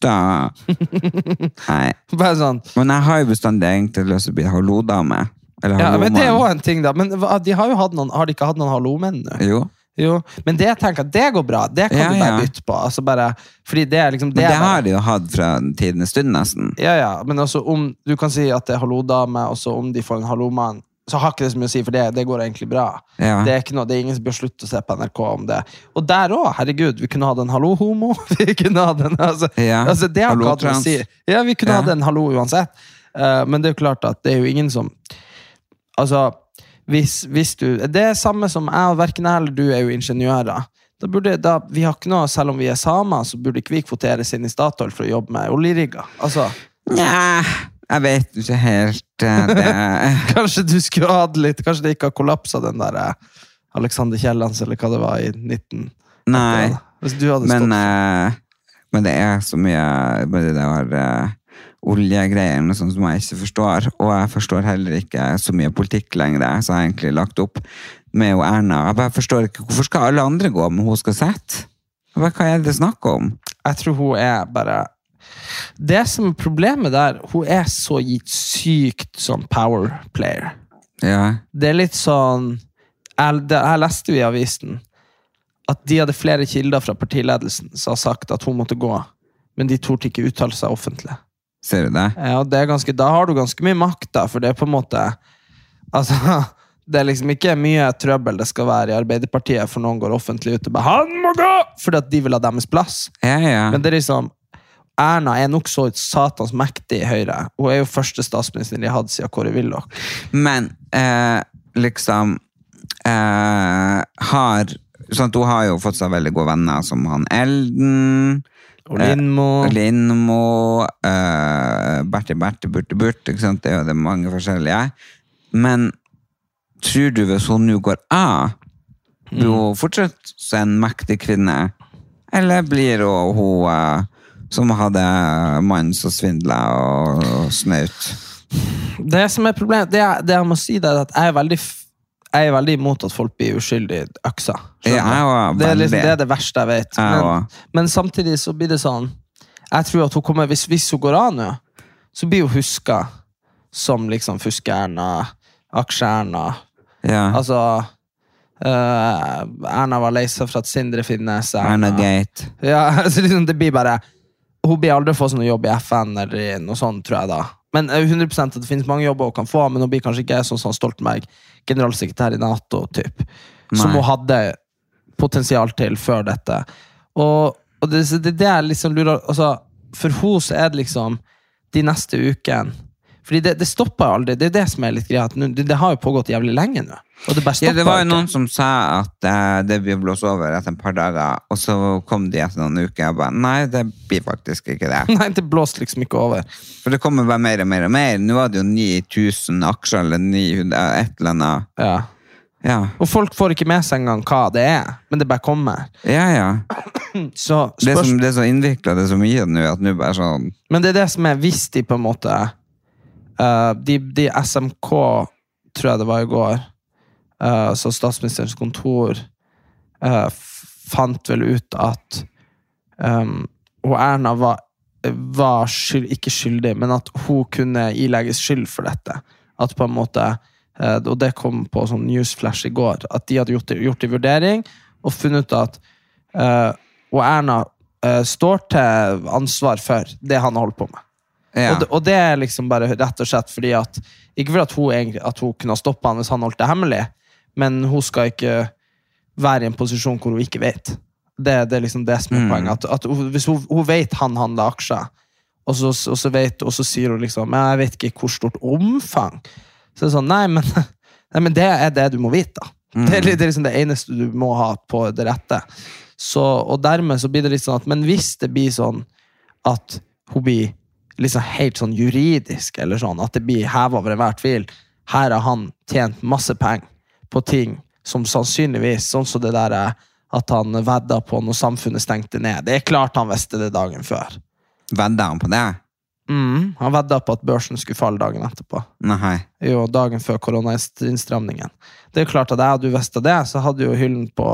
drakter. Nei, Bare sånn. men jeg har jo bestandig egentlig lyst til å bli hallo-dame. Eller Ja, men det er jo hallo-mann. en ting da. Men hva- de har jo hatt noen, har de ikke hatt noen hallo-menn nå? Jo, Jo, men det jeg tenker, det går bra. Det kan Ja, du bare ja. bytte på. Altså bare, fordi det er liksom... men det er bare- har de jo hatt fra tidenes stund nesten. Ja, ja, men altså om du kan si at det er hallo-dame, og så om de får en hallo-mann, så har ikke det så mye å si, for det, det går egentlig bra. Ja. Det er ikke noe, det er ingen som bør slutte å se på N R K om det. Og der også, herregud, vi kunne hatt en hallo-homo. Vi kunne hatt en, altså, Ja, altså det har ikke hatt noe å hallo-trans. si. Ja, vi kunne Ja. hatt en hallo uansett. Eh, men det er jo klart at det er jo ingen som... Altså, hvis, hvis du... Det er samme som jeg, og hverken jeg eller du er jo ingeniører. Da burde, da, vi har ikke noe, selv om vi er samer, så burde ikke vi kvoteres inn i Statoil for å jobbe med oljerigger. Altså... Nja, jeg vet ikke helt eh, det. Kanskje du skulle ha hatt litt, kanskje det ikke har kollapset den der eh, Alexander Kiellands, eller hva det var i nitten. Nei. Hvis du hadde Men, stått. eh, men det er så mye med det der uh, oljegreier sånn som jeg ikke forstår, og jeg forstår heller ikke så mye politikk lenger, så jeg har egentlig lagt opp med jo Erna. Jeg bare forstår ikke, hvorfor skal alle andre gå, men hun skal sette? Hva er det snakk om? Jeg tror hun er bare... Det som er problemet der, hun er så gitt sykt sånn power player. Ja, Det er litt sånn... Jeg, det, jeg leste jo i avisen at de hadde flere kilder fra partiledelsen som har sagt at hun måtte gå, men de torde ikke uttale seg offentlig. ser du det? Ja, det er ganske, da har du ganske mye makt da, for det er på en måte altså, det er liksom ikke mye trøbbel det skal være i Arbeiderpartiet for noen går offentlig ut og bare, han må gå, fordi at de vil ha deres plass, Ja, ja. men det er liksom Erna er nok så satans mektig i Høyre. Hun er jo første statsminister de hadde siden Kåre Willoch. Men eh, liksom eh, har sånn at hun har jo fått seg veldig gode venner som han Elden Og Lindmo. eh, Lindmo eh, Berti Berti Burti Burt, ikke sant? Det er jo det mange forskjellige. Men tror du hvis hun nå går av, blir hun fortsatt en mektig kvinne? Eller blir hun hun uh, som hadde mann som svindlet og, og snøyt? Det som er problemet, det, er, det jeg må si det er at jeg er veldig, jeg er veldig imot at folk blir uskyldig øksa. Ja, jeg var det, er liksom, veldig. det er det verste jeg vet. Jeg Men, var. men samtidig så blir det sånn, jeg tror at hun kommer, hvis, hvis hun går an, så blir hun husket som liksom Fuske-Erna, Aksje-Erna. Ja. Altså, uh, Erna var lei seg for at Sindre finnes. Erna Gate. Ja, altså liksom det blir bare, hun blir aldri få sånn jobb i F N eller i noe sånt, tror jeg da. Men hundre prosent at det finnes mange jobber hun kan få, men hun blir kanskje ikke sånn som Stoltenberg, generalsekretær i NATO, typ, som Nei. hun hadde potensial til før dette. Og, og det, det, det er liksom lurer, altså, for hun så er det liksom de neste ukene, fordi det, det stopper aldri, det er det som er litt greit, det, det har jo pågått jævlig lenge nå, og det bare stopper Ja, det var jo ikke. noen som sa at eh, det blir blåst over etter et par dager, og så kom de etter noen uker og bare, nei, det blir faktisk ikke det. Nei, det blåste liksom ikke over. For det kommer bare mer og mer og mer. Nå var det jo ni tusen aksjer, eller ni hundre, et eller annet. Ja. Ja, Og folk får ikke med seg engang hva det er, men det bare kommer. ja. ja. Så Det, er spørs... som, det er så innviklet, det er så mye nå, at nå bare sånn... Men det er det som er, hvis de på en måte uh, de, de S M K, tror jeg det var i går, uh, så statsministerens kontor uh, fant vel ut at um, og Erna var, var skyld, ikke skyldig, men at hun kunne ilegges skyld for dette. At på en måte, uh, og det kom på sånn newsflash i går, at de hadde gjort, gjort en vurdering og funnet ut at uh, og Erna uh, står til ansvar for det han holdt på med. Ja. Og, det, og det er liksom bare rett og slett fordi at, ikke for at hun, egentlig, at hun kunne ha stoppet han hvis han holdt det hemmelig, men hun skal ikke være i en posisjon hvor hun ikke vet. Det, det er liksom det som er Mm. poenget. At, at hun, hvis hun, hun vet han handler aksjer, og så, og, så vet, og så sier hun liksom, jeg vet ikke hvor stort omfang. Så det er sånn, nei, men, nei, men det er det du må vite da. Mm. Det, er, det er liksom det eneste du må ha på det rette. Så, og dermed så blir det litt sånn at, men hvis det blir sånn at hun blir liksom helt sånn juridisk, eller sånn, at det blir hevet over enhver tvil, her har han tjent masse penger på ting som sannsynligvis, sånn som det der er, at han vedder på når samfunnet stengte ned. Det er klart han visste det dagen før. Vedder han på det? Mm, han vedder på at børsen skulle falle dagen etterpå. Nei. Jo, dagen før koronainnstramningen. Det er jo klart at jeg hadde jo visst det, så hadde jo hyllen på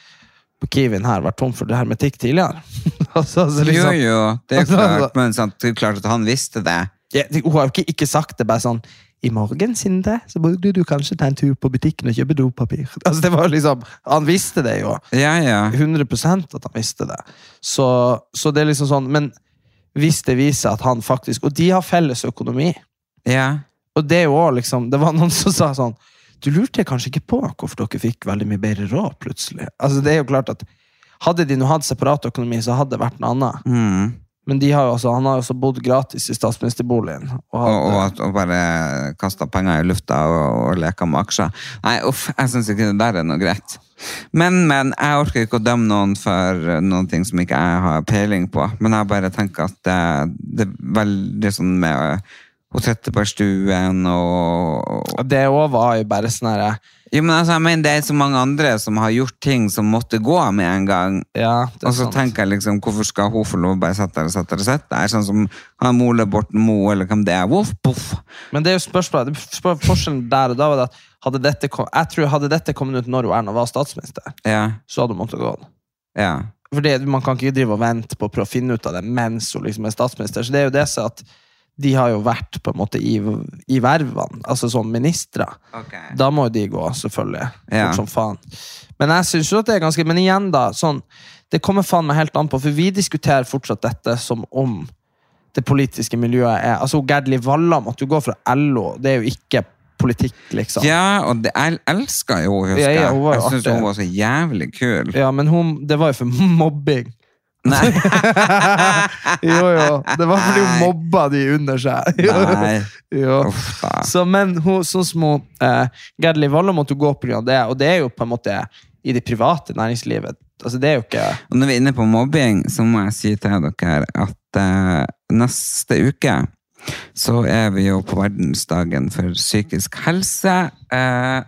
på Kiwin her vært tom for det hermetikk tidligere. altså, altså, liksom, Jo, jo, det er klart, men sant, det er klart at han visste det. ja, hun har jo ikke, ikke sagt det, bare sånn, i morgen, Sindre, så burde du kanskje ta en tur på butikken og kjøpe dopapir. Altså, det var liksom, han visste det jo. Ja, ja. hundre prosent at han visste det. Så, så det er liksom sånn, men hvis det viser at han faktisk, og de har felles økonomi, Ja. og det er jo også liksom, det var noen som sa sånn, du lurte kanskje ikke på hvorfor dere fikk veldig mye bedre råd plutselig. Altså det er jo klart at hadde de nå hatt separat økonomi, så hadde det vært noe annet. Mm. Men de har jo også, han har jo også bodd gratis i statsministerboligen. Og Og, hadde, og, at- og bare kastet penger i lufta og, og leka med aksjer. Nei, uff, jeg synes ikke det der er noe greit. Men, men jeg orker ikke å dømme noen for noen ting som ikke jeg har peiling på. Men jeg bare tenker at det, det er veldig sånn med å trette på stuen og... og det også var jo bare sånn her, Jo, men altså, jeg mener det er så mange andre som har gjort ting som måtte gå med en gang. ja, det er Og så sant. tenker jeg liksom, hvorfor skal hun få lov å bare sette der og sette der og sette der? Sånn som han Mole Borten Moe, eller hvem det er. Voff, poff. Men det er jo spørsmålet, det er spør- forskjellen der og da var det at hadde dette, kom, jeg tror hadde dette kommet ut når Erna var statsminister, Ja, så hadde hun måttet gå. ja. Fordi man kan ikke drive og vente på å prøve å finne ut av det mens hun liksom er statsminister. Så det er jo det så at de har jo vært på en måte i, i vervene, altså som ministre. Ok. Da må jo de gå, selvfølgelig. Ja. Fort som faen. Men jeg synes jo at det er ganske, men igjen da, sånn, det kommer faen meg helt an på, for vi diskuterer fortsatt dette som om det politiske miljøet er, altså Gerdli Walla måtte jo gå fra L O, det er jo ikke politikk, liksom. Ja, og det, jeg elsker jo, husker Ja, jeg. ja, hun var jo Jeg synes artig. hun var så jævlig kul. Ja, men hun, det var jo for mobbing. Nei. jo, jo. Det var fordi hun mobba de under seg. Nei. jo. Uff, da. Så, men hun, sånn som hun, eh, Gerli Valle måtte gå på grunn av det, og det er jo på en måte i det private næringslivet. Altså, det er jo ikke... Og når vi er inne på mobbing, så må jeg si til dere at eh, neste uke så er vi jo på verdensdagen for psykisk helse. Eh,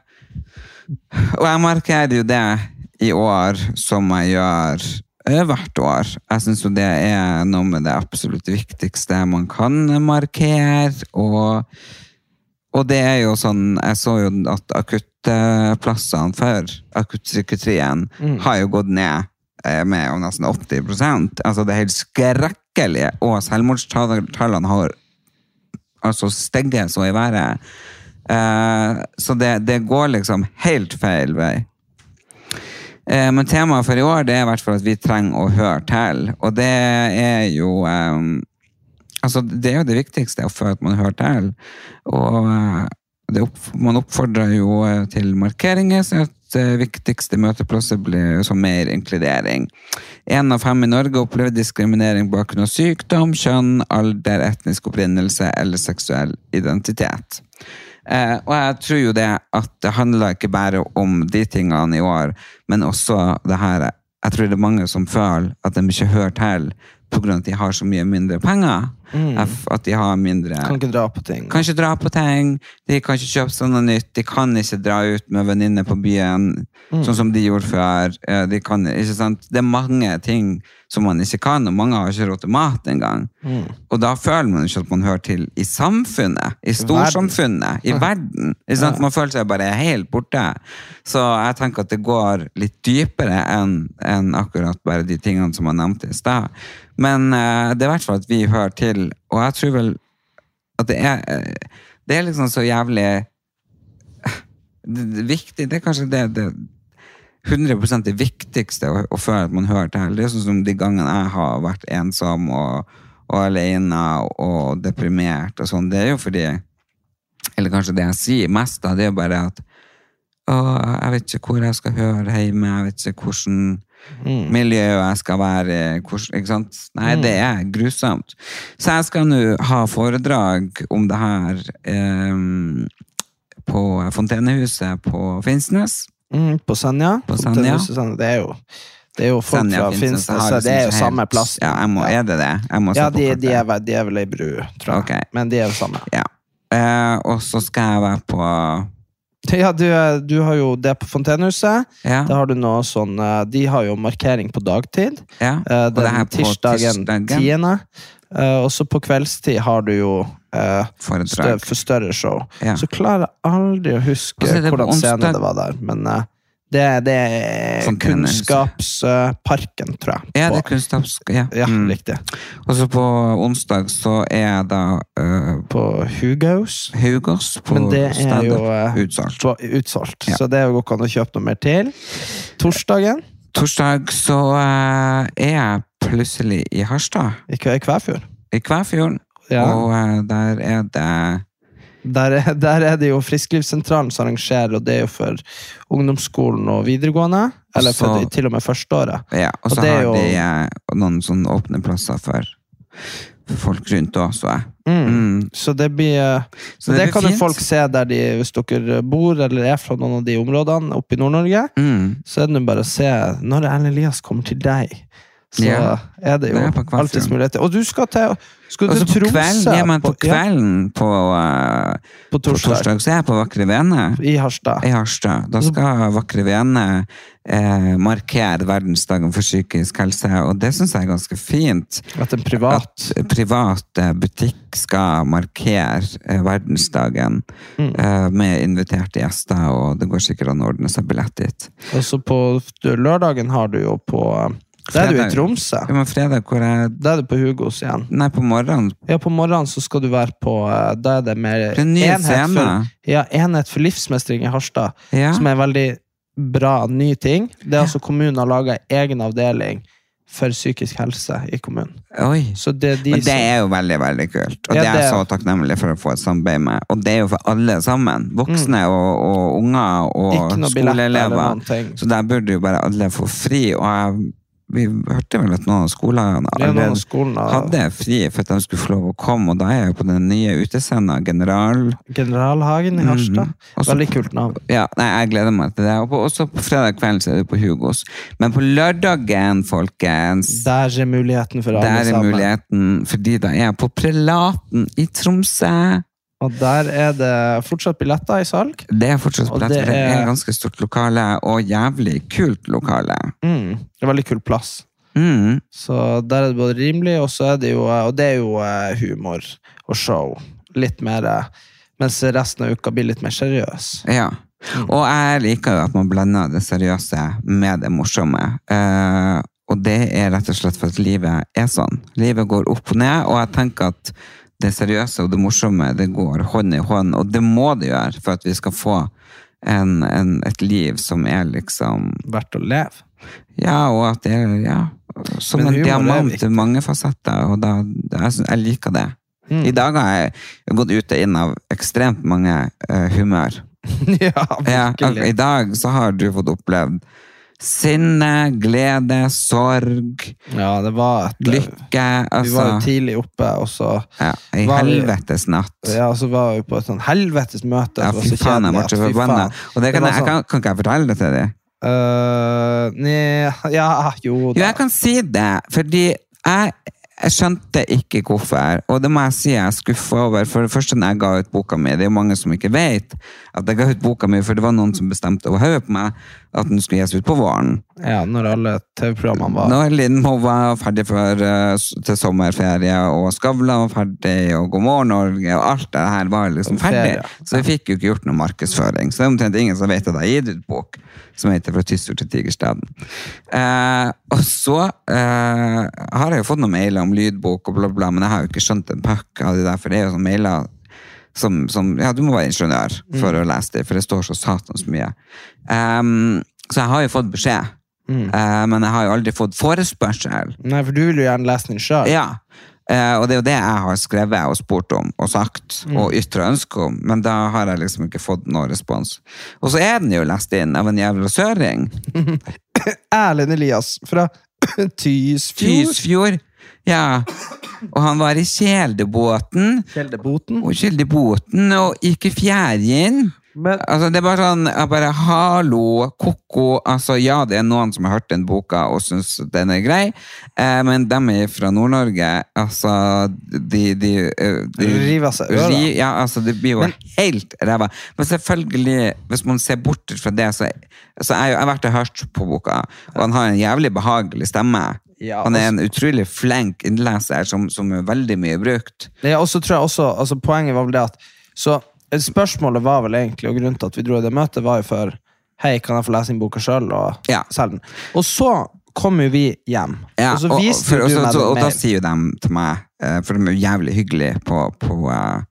og jeg markerer jo det i år som jeg gjør hvert år. Jeg synes jo det er noe med det absolutt viktigste man kan markere, og, og det er jo sånn, jeg så jo at akuttplassene for akuttpsykiatrien mm. har jo gått ned med jo nesten åtti prosent. Altså det er helt skrekkelige, og selvmordstallene har altså steget så i været. Uh, så det, det går liksom helt feil vei. Men temaet for i år, det er i hvert fall at vi trenger å høre til. Og det er jo um, altså det er jo det viktigste å føle at man hører til. Og uh, det opp, man oppfordrer jo til markeringer, så at det viktigste møteplasset blir så mer inkludering. En av fem i Norge opplever diskriminering på bakgrunn av sykdom, kjønn, alder, etnisk opprinnelse eller seksuell identitet. Eh, og jeg tror jo det at det handler ikke bare om de tingene i år, men også det her, jeg tror det er mange som føler at de ikke hører til på grunn av at de har så mye mindre penger, mm. at de har mindre... Kan ikke dra på ting. Kan ikke dra på ting, de kan ikke kjøpe sånn noe nytt, de kan ikke dra ut med venninner på byen, mm. sånn som de gjorde før. De kan, ikke sant? Det er mange ting som man ikke kan, og mange har ikke råd til mat engang. Mm. Og da føler man ikke at man hører til i samfunnet, i storsamfunnet, i verden. Ikke sant? Man føler seg bare helt borte. Så jeg tenker at det går litt dypere enn, enn akkurat bare de tingene som man nevnte i sted. Men uh, det er i hvert fall at vi hører til, og jeg tror vel at det er, det er liksom så jævlig det, det viktig, det er kanskje det, det hundre prosent det viktigste å, å føle at man hører til. Det er sånn som de gangene jeg har vært ensom og, og alene og deprimert og sånn, det er jo fordi, eller kanskje det jeg sier mest da, det er bare at å, jeg vet ikke hvor jeg skal høre hjemme, jeg vet ikke hvordan mm. miljø jeg skal være, hvordan, ikke sant? Nei, mm. det er grusomt. Så jeg skal nå ha foredrag om det her eh, på Fontenehuset på Finnsnes. Mm, på Senja. På Senja. Det er jo det er jo folk Senja, fra Finnsnes, så liksom det er jo samme plass. Ja, jeg må, er det det? Jeg må ja, de, de, er, de er vel i bru, tror jeg. Okay. Men de er jo samme. Ja. Eh, og så skal jeg være på Ja, du, du har jo det på Fontenehuset. Ja. Da har du noe sånn, de har jo markering på dagtid. Ja, og det her på tirsdagen tiende. Og så på kveldstid har du jo uh, større, for større show. Ja. Så klarer jeg aldri å huske hvordan scenen det var der. Men uh, det, det er Kunnskapsparken, uh, tror jeg. Ja, det er kunnskaps... Ja, ja mm. riktig. Og så på onsdag så er jeg da... Uh, på Hugos. Hugos på Men det er jo uh, utsolgt. På, utsolgt. Ja. Så det går ikke an å kjøpe noe mer til. Torsdagen? Torsdag så uh, er jeg plutselig i Harstad. I Kvæfjord. I Kvæfjord. Ja. Og uh, der er det... Der er, der er det jo Frisklivssentralen som arrangerer, og det er jo for ungdomsskolen og videregående, eller for så, til og med første året. Ja, og, og så har jo... de uh, noen sånne åpne plasser for, for folk rundt også. Mm. Mm. Så det blir... Uh, så det, det blir kan fint. Jo folk se der de, hvis dere bor eller er fra noen av de områdene oppe i Nord-Norge, mm. så er det bare å se når Erlend Elias kommer til deg. Så ja, er det jo det er alltid muligheter. Og du skal til, skal du til Tromsø? Ja, men på kvelden på, uh, på, torsdag. på torsdag så er jeg på Vakre Vene. I Harstad. I Harstad. Da skal Vakre Vene eh, markere verdensdagen for psykisk helse, og det synes jeg er ganske fint. At en privat... At privat butikk skal markere eh, verdensdagen mm. eh, med inviterte gjester, og det går sikkert an å ordne seg billett dit. Og så på lørdagen har du jo på... Da er du i Tromsø. Ja, men fredag, hvor er... Da er du på Hugos igjen. Nei, på morgenen. Ja, på morgenen så skal du være på... Da er det mer... Det er en ny scene. For, ja, enhet for livsmestring i Harstad. Ja. Som er en veldig bra ny ting. Det er altså kommunen har laget egen avdeling for psykisk helse i kommunen. Oi. Så det, de men det som... er jo veldig, veldig kult. Og ja, det er jeg så takknemlig for å få et samarbeid med. Og det er jo for alle sammen. Voksne mm. og, og unger og skoleelever. Så der burde jo bare alle få fri. Og jeg vi hørte vel at noen av skolene Ja, noen av skolene- hadde fri for at de skulle få lov å komme, og da er jeg jo på den nye utescena, General. Generalhagen i Harstad. Mhm. Også- Veldig kult navn. Ja, nei, jeg gleder meg til det. Og på, også på fredag kvelden så er det på Hugos. Men på lørdagen, folkens, Der er muligheten for alle der er sammen. muligheten, fordi da er jeg på Prelaten i Tromsø. Og der er det fortsatt billetter i salg. Det er fortsatt Og billett, det for det er er- ganske stort lokale, og jævlig kult lokale. Mm. Det er veldig kul plass. Mm. Så der er det både rimelig, og så er det jo, og det er jo eh, humor og show. Litt mer, eh, mens resten av uka blir litt mer seriøs. Ja, og jeg liker jo at man blender det seriøse med det morsomme. Eh, og det er rett og slett for at livet er sånn. Livet går opp og ned, og jeg tenker at det seriøse og det morsomme, det går hånd i hånd, og det må det gjøre for at vi skal få en, en, et liv som er liksom, Verdt å leve. ja, og at det er, ja, som Men en humor er diamant viktig. til mange fasetter, og da, jeg, synes- jeg liker det. Mm. I dag har jeg gått ut og inn av ekstremt mange eh, humør. Ja, Ja, virkelig. I dag så har du fått opplevd sinne, glede, sorg, Ja, det var et, lykke, vi altså, var jo tidlig oppe, og så, ja, i var vi- helvetes natt. ja, så var vi på et sånn helvetes møte. Ja, det var fy så faen, jeg kjedelig ble at så fy forbanna. faen. Og det kan, Det var jeg, jeg kan, kan ikke jeg fortelle det til deg? Øh, nei, ja, jo Jo, da. jeg kan si det, fordi jeg, jeg skjønte ikke hvorfor, og det må jeg si jeg er skuffet over. For det første når jeg ga ut boka mi, det er jo mange som ikke vet at jeg ga ut boka mi, for det var noen som bestemte over hodet på meg at den skulle gis ut på våren. Ja, når alle T V-programmene var... Når Lindmo var ferdig for, uh, til sommerferie, og Skavlan var ferdig, og God morgen Norge, og alt det her var liksom ferdig. Ferie. Så vi fikk jo ikke gjort noe markedsføring. Så det er omtrent ingen som vet at jeg har gitt ut bok, som heter Fra Tysfjord til Tigerstaden. Uh, og så uh, har jeg jo fått noen mailer om lydbok og bla bla, men jeg har jo ikke skjønt en puck av det der, for det er jo sånne mailer som, som ja, du må være ingeniør for å lese det, for det står så satans mye. Um, så jeg har jo fått beskjed, Mm. uh, men jeg har jo aldri fått forespørsel. Nei, for du vil jo gjerne lese den selv. Ja, uh, og det er jo det jeg har skrevet og spurt om og sagt og ytret ønske om, men da har jeg liksom ikke fått noen respons. Og så er den jo lest inn av en jævla søring. Erlend Elias fra Tysfjord. Tysfjord. Ja, og han var i kjeldebåten, Kjeldeboten. og kjeldebåten, og ikke fjærgen. Men, Altså, det er bare sånn, jeg bare, hallo, koko, altså, ja, det er noen som har hørt den boka og synes den er grei, eh, men de er fra Nord-Norge, altså, de, de, eh, de River seg øra. ri- Ja, altså, det blir jo Men- helt ræva. Men selvfølgelig, hvis man ser bort fra det, så, så er jo, jeg har vært og hørt på boka, og han har en jævlig behagelig stemme. Ja, Han er en utrolig flink innleser som, som er veldig mye brukt. ja, og så tror jeg også, altså poenget var vel det at, så spørsmålet var vel egentlig, og grunnen til at vi dro i det møtet var jo for, hei, kan jeg få lese inn boka selv og Ja. selge den? Og så kom jo vi hjem, Ja, og så og, viste for, jo og, du så, meg så, den og da mail. sier jo de til meg, eh, for de er jo jævlig hyggelige på, på uh,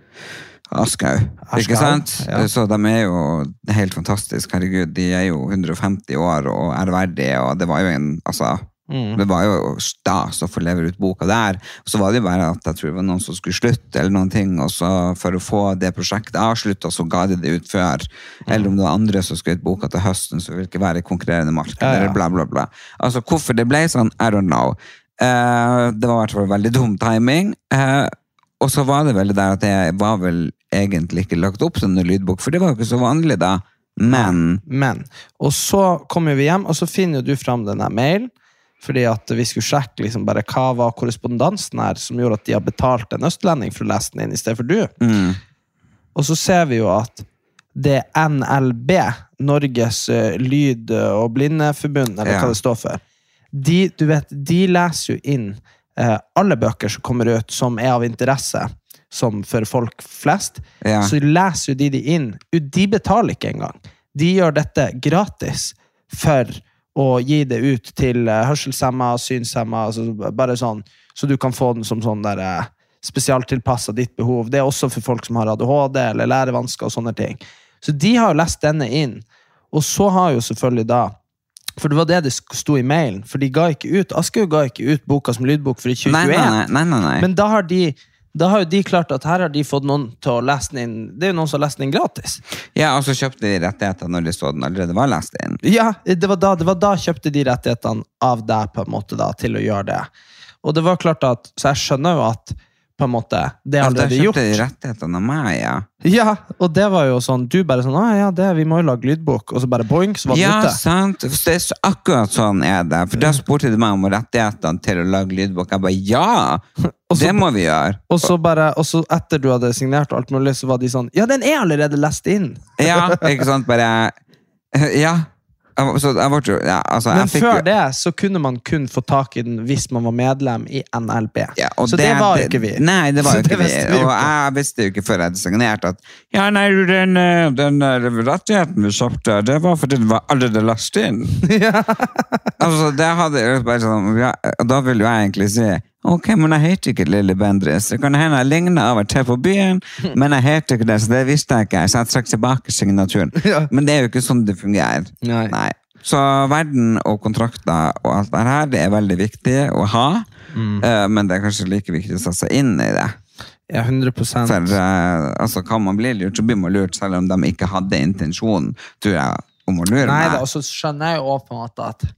Askau, ikke Askau, sant? ja. Så de er jo helt fantastisk, herregud, de er jo hundre og femti år og ærverdige, og det var jo en, altså, Mm. det var jo stas å få levere ut boka der, og så var det jo bare at jeg tror det var noen som skulle slutte, eller noen ting, og så for å få det prosjektet avsluttet, så ga de det ut før, Mm. eller om det var andre som skulle ut boka til høsten, så vil det ikke være i konkurrerende marked, Ja, ja. eller bla bla bla. Altså, hvorfor det ble sånn, I don't know. Eh, det var i hvert fall veldig dum timing, eh, og så var det vel det der at det var vel egentlig ikke lagt opp som en lydbok, for det var jo ikke så vanlig da, men Men, og så kommer vi hjem, og så finner jo du fram denne mailen, fordi at vi skulle sjekke liksom bare hva var korrespondansen her, som gjorde at de har betalt en østlending for å lese den inn i stedet for du. mm, Og så ser vi jo at det er N L B, Norges eh, lyd- og blindeforbund, eller Ja. hva det står for. De, du vet, de leser jo inn eh, alle bøker som kommer ut som er av interesse, som for folk flest. ja. Så leser jo de de inn. De betaler ikke engang. De gjør dette gratis for å gi det ut til eh, hørselshemma, synshemma, altså bare sånn, så du kan få den som sånn der eh, spesialtilpasset ditt behov. Det er også for folk som har A D H D eller lærevansker og sånne ting. Så de har jo lest denne inn. Og så har jo selvfølgelig da, for det var det det sto i mailen, for de ga ikke ut, Askøy ga ikke ut boka som lydbok for i Nei, nei, tjue tjueen. nei, nei, nei, nei. Men da har de, da har jo de klart at her har de fått noen til å lese den inn. Det er jo noen som har lest den inn gratis. Ja, og så kjøpte de rettigheter når de så den allerede var lest inn. Ja, det var da, det var da kjøpte de rettighetene av deg på en måte da, til å gjøre det. Og det var klart at, så jeg skjønner jo at på en måte, det er Ja, allerede da gjort. kjøpte de rettighetene av meg, ja. Ja, og det var jo sånn, du bare sånn, «Å ja, det, vi må jo lage lydbok», og så bare boing, så var det Ja, ute. sant. Det er så akkurat sånn er det. For da spurte de meg om rettighetene til å lage lydbok. Jeg bare, ja, Og så- det må vi gjøre. Og så bare, og så etter du hadde signert og alt mulig, så var de sånn, ja, den er allerede lest inn. Ja, ikke sant, bare, ja. Så jeg ble jo, ja, altså, Men jeg fikk før jo, det, så kunne man kun få tak i den hvis man var medlem i N L B. ja, og så det, var jo ikke vi. Nei, det var Så jo ikke det vi. visste vi jo Og ikke. jeg visste jo ikke før jeg hadde signert at, ja, nei, den, eh, den eh, rettigheten vi kjøpte, det var fordi det var allerede lagt inn. Altså, det hadde jeg bare sånn, ja, og da vil jo jeg egentlig si, ok, men jeg heter ikke Lille Bendriss. Det kan hende jeg ligner av og til på byen, men jeg heter ikke det, så det visste jeg ikke. Så jeg trakk tilbake signaturen. Ja. Men det er jo ikke sånn det fungerer. Nei. Nei. Så verden og kontrakter og alt det her, det er veldig viktig å ha, Mm. eh, men det er kanskje like viktig å sette seg inn i det. Ja, hundre prosent. For eh, altså, kan man bli lurt, så blir man lurt, selv om de ikke hadde intensjonen, tror jeg, om å lure Nei, meg. da, og så skjønner jeg jo også på en måte at,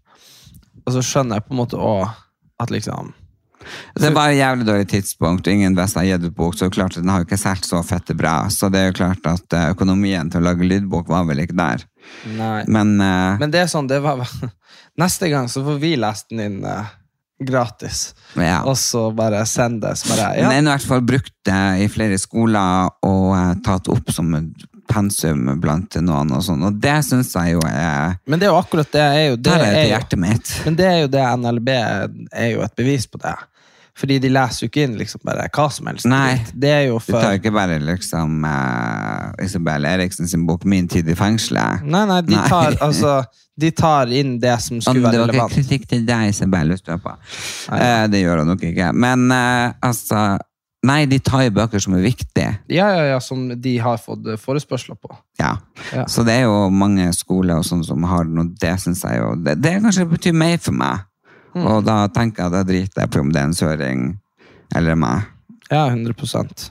og så skjønner jeg på en måte også at liksom, Det var et jævlig dårlig tidspunkt, ingen visste jeg gitt ut bok, så det er klart at den har jo ikke sett så fette bra, så det er jo klart at eh, økonomien til å lage lydbok var vel ikke der. nei. Men, eh, Men det er sånn, det var, neste gang så får vi lest den inn eh, gratis, ja. og så bare sende det, så bare, Men ja. jeg har i hvert fall brukt det i flere skoler og eh, tatt opp som et pensum blant noen og sånn, og det synes jeg jo er, Men det er jo akkurat det, er jo, det der er det er til jo, hjertet mitt. men det er jo det N L B er jo et bevis på det. Fordi de leser jo ikke inn liksom bare hva som helst. Nei. Det er jo Du tar for... ikke bare liksom eh, Isabel Eriksen sin bok Min tid i fengselet. Nei, nei, de Nei. tar, altså, de tar inn det som Og skulle det være var ikke relevant. kritikk til deg, Isabel, hvis du er på. Nei. Eh, det gjør hun nok ikke. Men eh, altså, nei, de tar jo bøker som er viktige. Ja, ja, ja, som de har fått forespørsler på. Ja. Ja. Så det er jo mange skoler og sånn som har den, og det synes jeg jo, det, det kanskje betyr mer for meg. Mm. Og da tenker jeg at jeg driter jeg på om det er en søring eller meg. Ja, hundre prosent.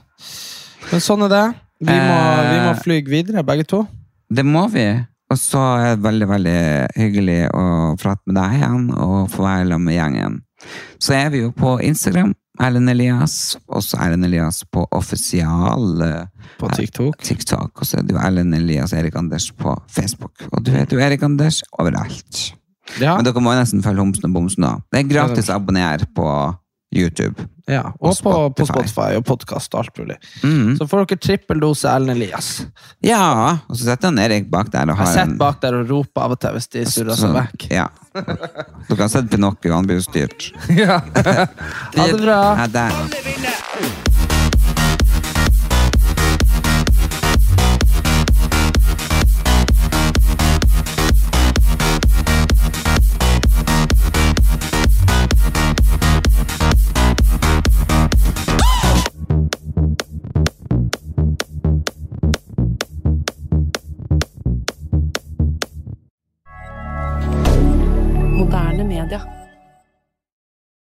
Men sånn er det. Vi må, Eh. vi må flyge videre, begge to. Det må vi. Og så er det veldig, veldig hyggelig å prate med deg igjen og få være sammen med gjengen. Så er vi jo på Instagram, Erlend Elias, og så Erlend Elias på offisial eh, På TikTok. TikTok, og så er det jo Erlend Elias Erik Anders på Facebook. Og du heter jo Erik Anders overalt. Ja, Men dere må jo nesten følge Homsen og Bomsen da. Det er gratis å abonnere på YouTube. ja. Og og på, på Spotify. Spotify og podcast og alt mulig. Mhm. Så får dere trippeldose Ellen Elias. Ja, og så setter han Erik bak der og Jeg har sitter bak der og roper av og til hvis de surrer seg sånn- vekk. Ja. Dere har sett Pinocchio, han blir jo styrt. Ja. Ha det bra. Ha det. Moderne media.